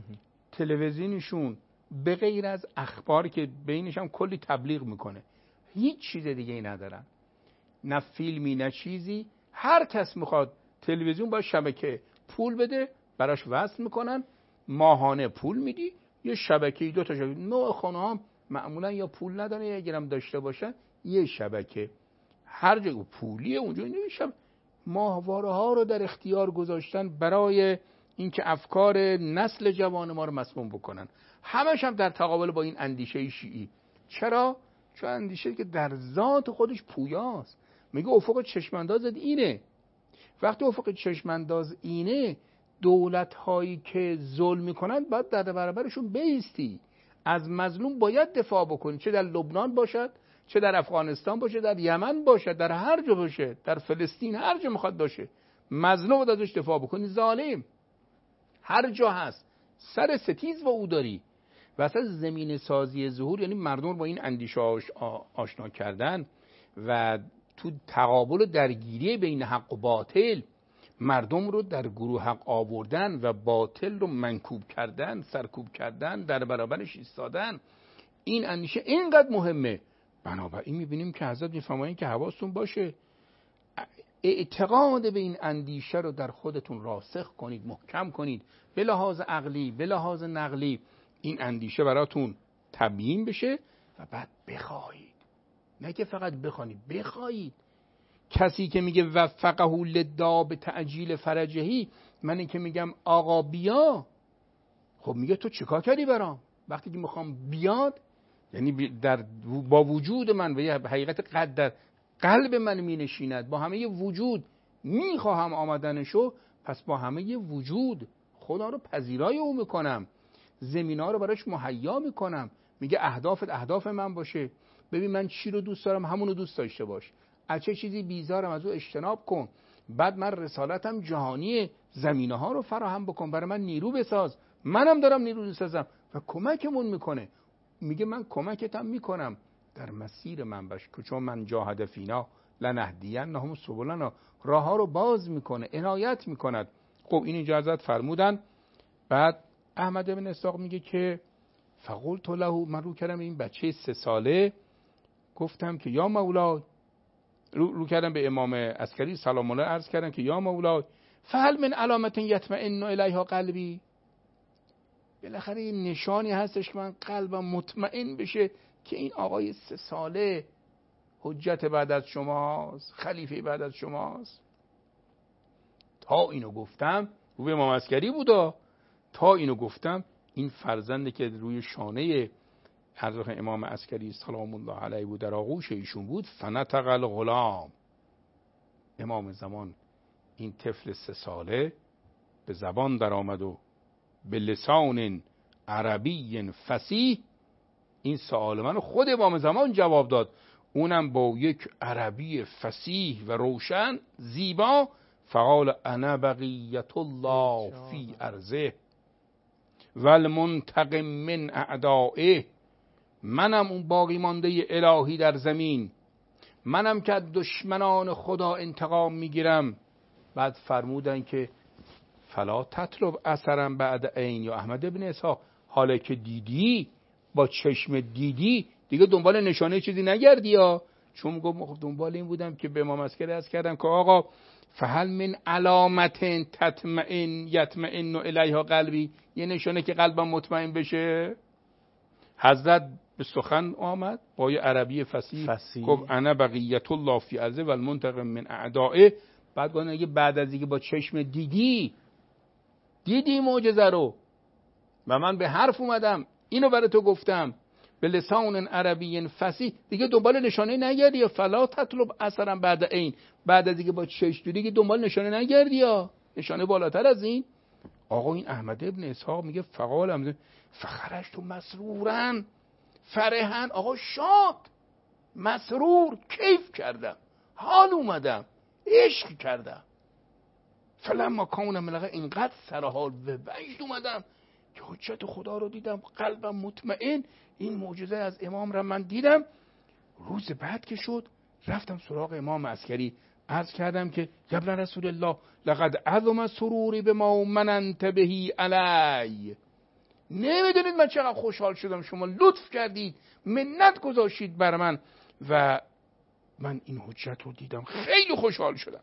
تلویزیونشون به غیر از اخبار که بینش هم کلی تبلیغ میکنه هیچ چیز دیگه ای ندارن، نه فیلمی نه چیزی. هر کس میخواد تلویزیون با شبکه پول بده براش وصل میکنن، ماهانه پول میدی، یه شبکه دو تا شبکه. نوع خانه هم معمولا یا پول نداره یا اگرم داشته باشن یه شبکه هر جا پولیه اونجا نمیشه. ماهواره ها رو در اختیار گذاشتن برای اینکه افکار نسل جوان ما رو مسموم بکنن، همش هم در تقابل با این اندیشه شیعی. چرا؟ چون اندیشه که در ذات خودش پویاست. میگه افق چشماندازت اینه. وقتی افق چشمانداز اینه، دولت هایی که ظلم میکنن باید در برابرشون بایستی، از مظلوم باید دفاع بکنی، چه در لبنان باشد، چه در افغانستان باشه، در یمن باشه، در هر جا باشه، در فلسطین، هر جا میخواد باشه، مظلوم رو ازش دفاع بکنی، ظالم هر جا هست سر ستیز با او داری. و اصلا زمین سازی ظهور یعنی مردم با این اندیشه آشنا کردن و تو تقابل و درگیری بین حق و باطل مردم رو در گروه حق آوردن و باطل رو منکوب کردن، سرکوب کردن، در برابرش ایستادن. این اندیشه اینقدر مهمه. بنابراین میبینیم که حضرت میفرمایند که حواستون باشه، اعتقاد به این اندیشه رو در خودتون راسخ کنید، محکم کنید، به لحاظ عقلی، به لحاظ نقلی این اندیشه براتون تبیین بشه و بعد بخواهید. نه که فقط بخوانید، بخواهید. کسی که میگه وفقه للدعا به تعجیل فرجهی، من این که میگم آقا بیا، خب میگه تو چیکار کردی برام؟ وقتی که میخوام بیاد یعنی با وجود من و یه حقیقت قد در قلب من مینشیند، با همه وجود میخواهم آمدنشو، پس با همه وجود خدا رو پذیرای او میکنم، زمینا رو براش مهیا میکنم. میگه اهداف من باشه، ببین من چی رو دوست دارم همون رو دوست داشته باش، از چه چیزی بیزارم از او اجتناب کن. بعد من رسالتم جهانی، زمینه ها رو فراهم بکن، برای من نیرو بساز، منم دارم نیرو بسازم و کمکمون میکنه. میگه من کمکتم میکنم در مسیر من باش، که چون من جاهد فینا لنهدینهم سبلنا، راه ها رو باز میکنه، عنایت میکند. خب این اجازت فرمودن. بعد احمد بن اسحاق میگه که فقلت له، من رو کردم این بچه 3 ساله، گفتم که یا مولا، رو کردم به امام عسکری سلام الله عرض کردم که یا مولا فهل من علامت یطمئن الیها قلبی، بالاخره این نشانی هستش که من قلبم مطمئن بشه که این آقای 3 ساله حجت بعد از شماست، خلیفه بعد از شماست. تا اینو گفتم، رو به امام عسکری بودا، تا اینو گفتم این فرزنده که روی شانه حضرت امام عسکری سلام الله علیه بود، در آغوش ایشون بود، فنطق الغلام، امام زمان این طفل 3 ساله به زبان در آمد و به لسان عربی فصیح این سوال من خود امام زمان جواب داد، اونم با یک عربی فصیح و روشن زیبا. فقال انا بقیت الله فی ارضه والمنتقم من اعدائه، منم اون باقی مانده الهی در زمین، منم که دشمنان خدا انتقام میگیرم. بعد فرمودن که فلا تطلب اثرم بعد عین، یا احمد ابن اسحاق، حالا که دیدی، با چشم دیدی، دیگه دنبال نشانه چیزی نگردی یا. چون گفت دنبال این بودم که به امام عسکری عرض کردم که آقا فهل من علامت یطمئن الیها قلبی، یه نشانه که قلبم مطمئن بشه. حضرت به سخن آمد با یه عربی فصیح گفت انا بقیت الله فی ارضه والمنتقم من اعدائه. بعد گفت اگه بعد از دیگه با چشم دیدی معجزه رو و من به حرف اومدم اینو برای تو گفتم به لسان عربی فصیح، دیگه دنبال نشانه نگردی یا فلا تطلب اثرم بعد عین، بعد از دیگه با چشم دیگه دنبال نشانه نگردی یا نشانه بالاتر از این. آقا این احمد ابن اسحاق میگه فقال فخرجت مسرورا فرحان، آقا شاد، مسرور، کیف کردم، حال اومدم، عشق کردم. فلما کان ملغه، اینقدر سر حال و وجد اومدم که حجت خدا رو دیدم، قلبم مطمئن، این معجزه از امام را من دیدم. روز بعد که شد رفتم سراغ امام عسکری، عرض کردم که ابن رسول الله لقد عظم سروری به ما مننت بهی علی، نمیدونید من چقدر خوشحال شدم، شما لطف کردید، منت گذاشتید بر من و من این حجت رو دیدم، خیلی خوشحال شدم.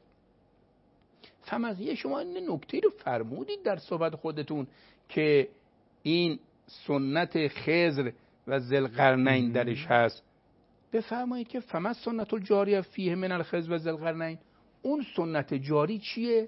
فمزیه شما این نکته رو فرمودید در صحبت خودتون که این سنت خضر و ذوالقرنین درش هست، بفرمایید که فما سنت الجاریه فیه من الخضر و ذوالقرنین، اون سنت جاری چیه؟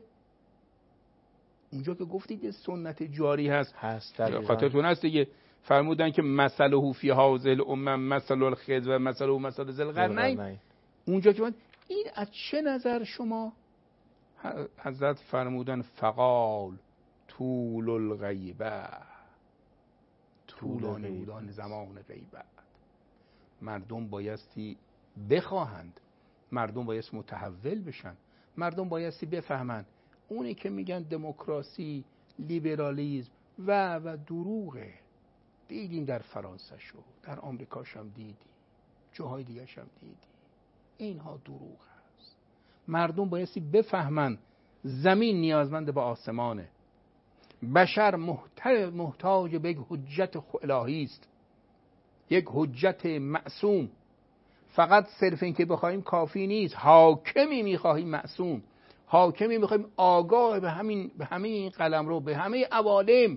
اونجا که گفتید سنت جاری هست خاطرتون هست دیگه، فرمودن که مثله فی هذه الامه مثل الخضر و مثله مثل ذوالقرنین. اونجا که این از چه نظر شما؟ حضرت فرمودن فقال طول الغیبه، طولانی بودن زمان غیبت، مردم بایستی بخواهند، مردم بایستی متحول بشن، مردم بایستی بفهمند اونی که میگن دموکراسی، لیبرالیسم و دروغه. دیدیم در فرانسه شو، در آمریکاش هم دیدی، جاهای دیگه هم دیدی، اینها دروغ هست. مردم بایستی بفهمن زمین نیازمند به آسمانه، بشر محتاج به یک حجت الهی است، یک حجت معصوم. فقط صرف این که بخوایم کافی نیست، حاکمی میخواهیم معصوم، حاکمی میخوایم آگاه به همه این قلمرو، به همه عوالم.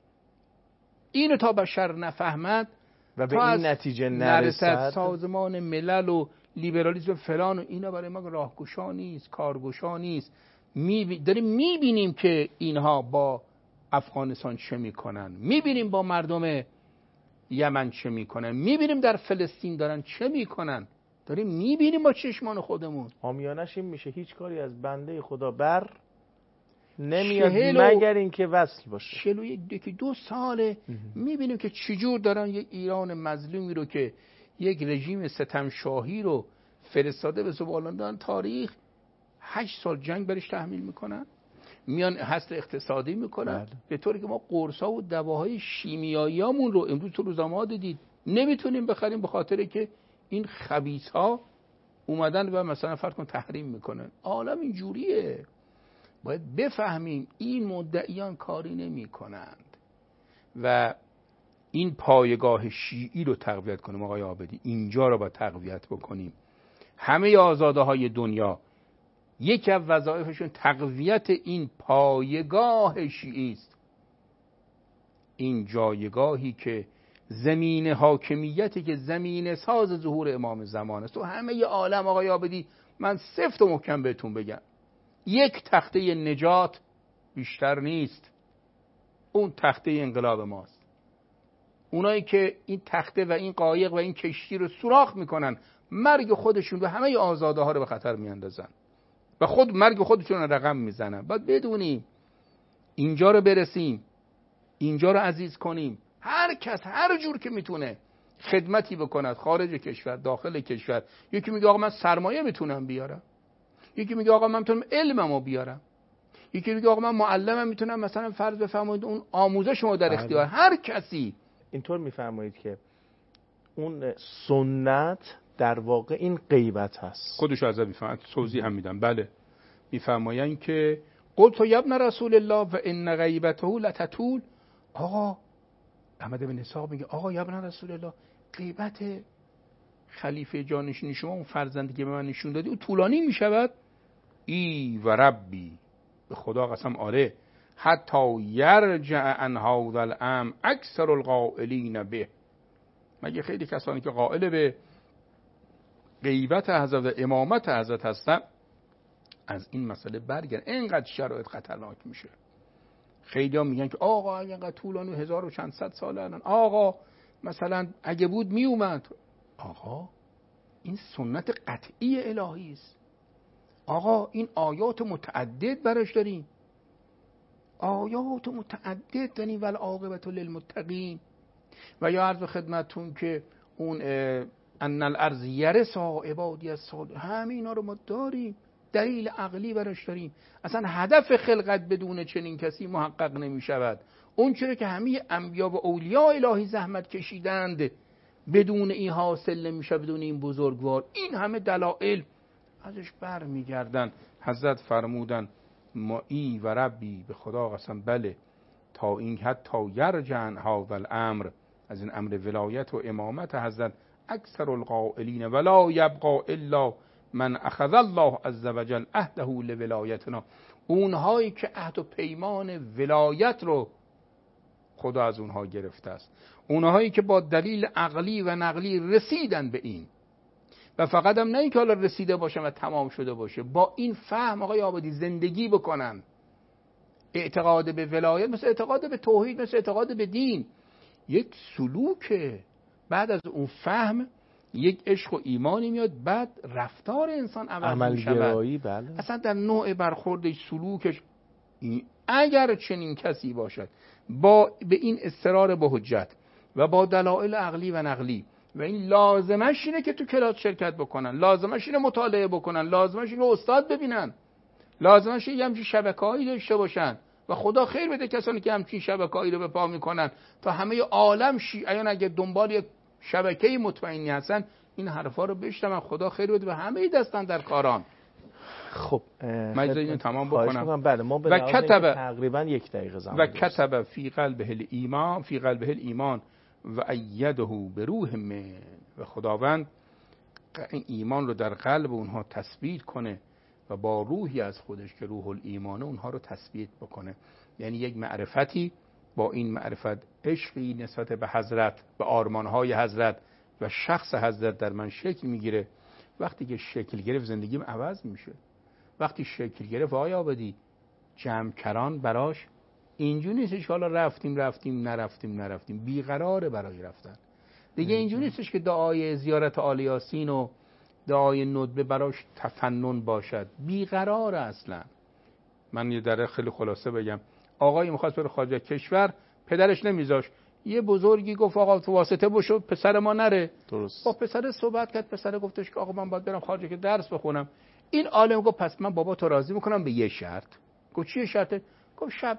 اینو تا بشر نفهمد و به این نتیجه نرسد، سازمان ملل و لیبرالیسم و فلان و اینا برای ما راهگشا نیست، کارگشا نیست. داریم میبینیم که اینها با افغانستان چه میکنن، میبینیم با مردم یمن چه میکنن، میبینیم در فلسطین دارن چه میکنن، داریم میبینیم با چشمان خودمون. عامیانش این میشه هیچ کاری از بنده خدا بر نمیاد مگر اینکه وصل باشه. 2 ساله میبینیم که چجور دارن یک ایران مظلومی رو که یک رژیم ستمشاهی رو فرستاده به زبالاندن تاریخ، 8 سال جنگ برش تحمیل میکنن، میان حصر اقتصادی میکنن. به طوری که ما قرصا و دواهای شیمیاییامون رو امروز تو روزنامه‌ها دیدید نمیتونیم بخریم به خاطر که این خبیث‌ها اومدن و مثلا فرض کن تحریم میکنن. عالم اینجوریه. باید بفهمیم این مدعیان کاری نمی کنند و این پایگاه شیعی رو تقویت کنیم. آقای عابدی اینجا رو باید تقویت بکنیم. همه آزاده های دنیا یکی از وظایفشون تقویت این پایگاه شیعی است. این جایگاهی که زمین حاکمیتی که زمین ساز ظهور امام زمان است. تو همه عالم آقای عابدی من سفت و محکم بهتون بگم، یک تخته نجات بیشتر نیست. اون تخته انقلاب ماست. اونایی که این تخته و این قایق و این کشتی رو سوراخ میکنن، مرگ خودشون و همه آزاده ها رو به خطر میاندازن و مرگ خودشون رو رقم میزنن. باید بدونیم اینجا رو برسیم، اینجا رو عزیز کنیم. هر کس هر جور که میتونه خدمتی بکند، خارج کشور، داخل کشور. یکی میگه آقا من سرمایه میتونم بیارم، یکی میگه آقا من میتونم علممو بیارم، یکی میگه آقا من معلمم میتونم مثلا فرض بفرمایید اون آموزشمو در اختیار هر کسی. اینطور میفرمایید که اون سنت در واقع این غیبت هست. خودش از میفهمه، توضیح هم میدم. بله میفرمایند که قلت یا ابن رسول الله و ان غیبته لتطول. آقا احمد بن اسحاق میگه آقا یا ابن رسول الله، غیبت خلیفه جانشین شما، اون فرزندی که به من نشون دادی، او طولانی میشود؟ ای و ربی، به خدا قسم آره، حتی یرجع عن هذا الامر اکثر القائلین به. مگه خیلی کسانی که قائل به غیبت حضرت و امامت حضرت هستن از این مسئله برگردن؟ اینقدر شرایط خطرناک میشه. خیلی ها میگن که آقا اینقدر طولانی 1000 و چند صد سال الان، آقا مثلا اگه بود میومد. آقا این سنت قطعی الهی است. آقا این آیات متعدد براش داریم، آیات متعدد داریم. والعاقبة للمتقین. و یا عرض خدمتون که اون ان الارض یرثها عبادی الصالحون، همه اینا رو ما داریم، دلیل عقلی براش داریم. اصلا هدف خلقت بدون چنین کسی محقق نمی شود. اون چرا که همه انبیا و اولیاء الهی زحمت کشیدند، بدون این حاصل نمیشه، بدون این بزرگوار. این همه دلائل ازش بر میگردن. حضرت فرمودن ای و ربی، به خدا قسم بله، تا این حتی یرجع هذا الامر، از این امر ولایت و امامت حضرت، اکثر القائلین ولا یبقى الا من اخذ الله عز وجل عهده لولایتنا. اونهایی که عهد و پیمان ولایت رو خدا از اونها گرفته است، اونهایی که با دلیل عقلی و نقلی رسیدن به این، و فقط هم نه اینکه حالا رسیده باشن و تمام شده باشه، با این فهم آقای عابدی زندگی بکنن. اعتقاد به ولایت مثل اعتقاد به توحید، مثل اعتقاد به دین، یک سلوکه. بعد از اون فهم یک عشق و ایمانی میاد، بعد رفتار انسان عمل میشود. بله. اصلا در نوع برخوردش، سلوکش، اگر چنین کسی باشد با به این اصرار به حجت و با دلایل عقلی و نقلی و این لازمش اینه که تو کلاس شرکت بکنن، لازمش اینه مطالعه بکنن، لازمش اینه استاد ببینن، لازمش اینه همچین شبکه‌هایی داشته باشن و خدا خیر بده کسانی که همچین شبکه‌هایی رو به پا میکنن تا همه عالم شیعیان اگه دنبال یک شبکه‌ای مطمئنی هستن این حرفا رو بشنون. خدا خیر بده و همه دستن در کاران. خب من اینو تمام بکنم. بله ما به تقریبا 1 دقیقه زمان و کتب فی قلبه الایمان و ایده به روح من، و خداوند این ایمان رو در قلب اونها تثبیت کنه و با روحی از خودش که روح الایمانه اونها رو تثبیت بکنه. یعنی یک معرفتی، با این معرفت عشقی نسبت به حضرت، به آرمانهای حضرت و شخص حضرت در من شکل میگیره. وقتی که شکل گرفت زندگیم عوض میشه. وقتی شکل گرفت آقای عابدی جمع کران براش اینجوری نیستش که حالا رفتیم بیقراره برای رفتن دیگه. اینجوری نیستش که دعای زیارت آل یاسین و دعای ندبه براش تفنن باشد، بیقراره اصلا. من یه در خیلی خلاصه بگم، آقایی میخواست بره خارج کشور، پدرش نمیذاش، یه بزرگی گفت آقا تو واسطه بشو پسر ما نره. درست. با پسر صحبت کرد، پسر گفتش که آقا من باید برم خارج که درس بخونم. این عالم گفت پس من بابا تو راضی میکنم به یه شرط. گفت چیه شرطه؟ گفت شب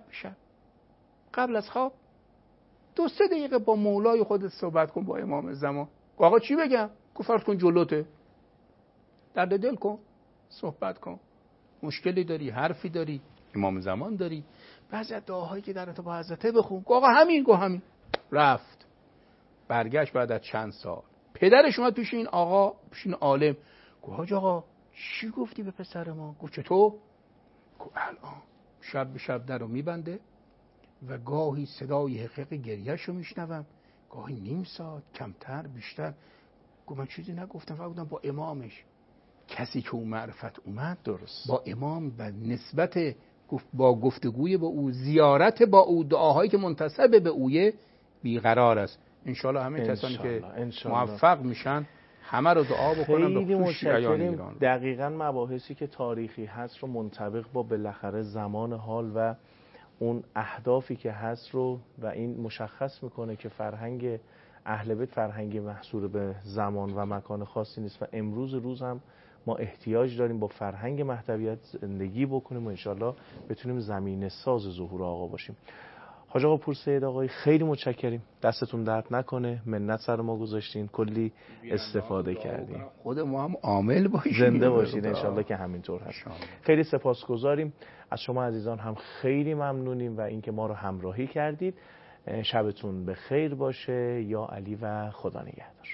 قبل از خواب 2-3 دقیقه با مولای خودت صحبت کن، با امام زمان. آقا چی بگم؟ گفت فرض کن جلوته، درد دل کن، صحبت کن، مشکلی داری، حرفی داری، امام زمان داری، بعضی از دعاهایی که در تو با حضرت بخون. آقا همین رفت. برگشت بعد از چند سال پدرش اومد پیش این آقا، پیش این عالم، گفت حاج آقا چی گفتی به پسر ما؟ گفت چطور؟ گفت الان شب به شب در رو میبنده و گاهی صدای حقیق گریهش رو میشنوم، گاهی نیم ساعت، کمتر بیشتر. گفت من چیزی نگفتم، فقط بودم با امامش. کسی که اون معرفت اومد درست با امام و نسبت با گفتگوی با او، زیارت با او، دعاهایی که منتسب به اویه بیقرار است. انشالله همه کسانی که موفق میشن همه رو دعا بکنن به خصوص شیعیان ایران. دقیقاً مباحثی که تاریخی هست رو منطبق با بالاخره زمان حال و اون اهدافی که هست رو، و این مشخص میکنه که فرهنگ اهل بیت فرهنگ محصور به زمان و مکان خاصی نیست و امروز روز هم ما احتیاج داریم با فرهنگ مهدویت زندگی بکنیم و انشالله بتونیم زمینه ساز ظهور آقا باشیم. حاج آقا پورسید آقای خیلی متشکریم، دستتون درد نکنه، منت سر ما گذاشتین، کلی استفاده کردیم. خود ما هم عامل باشیم، زنده باشید انشالله که همینطور هست. خیلی سپاسگزاریم از شما عزیزان، هم خیلی ممنونیم و اینکه ما رو همراهی کردید. شبتون به خیر باشه. یا علی و خدا نگهدار.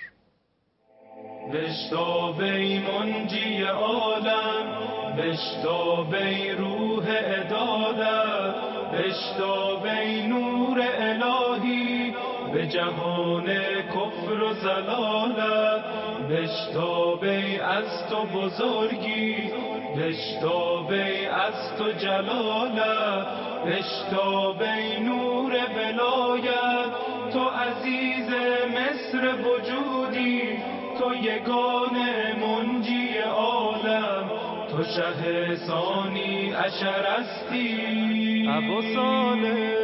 بشتابی منجی عالم، بشتابی روح عدالت، بشتابی نور الهی به جهان کفر و ضلالت، بشتابی از تو بزرگی، بشتابی از تو جلالت، بشتابی نور ولایت، تو عزیز مصر وجودی، تو یگانه منجی عالم، تو شه ثانی عشر استی. ابو صالح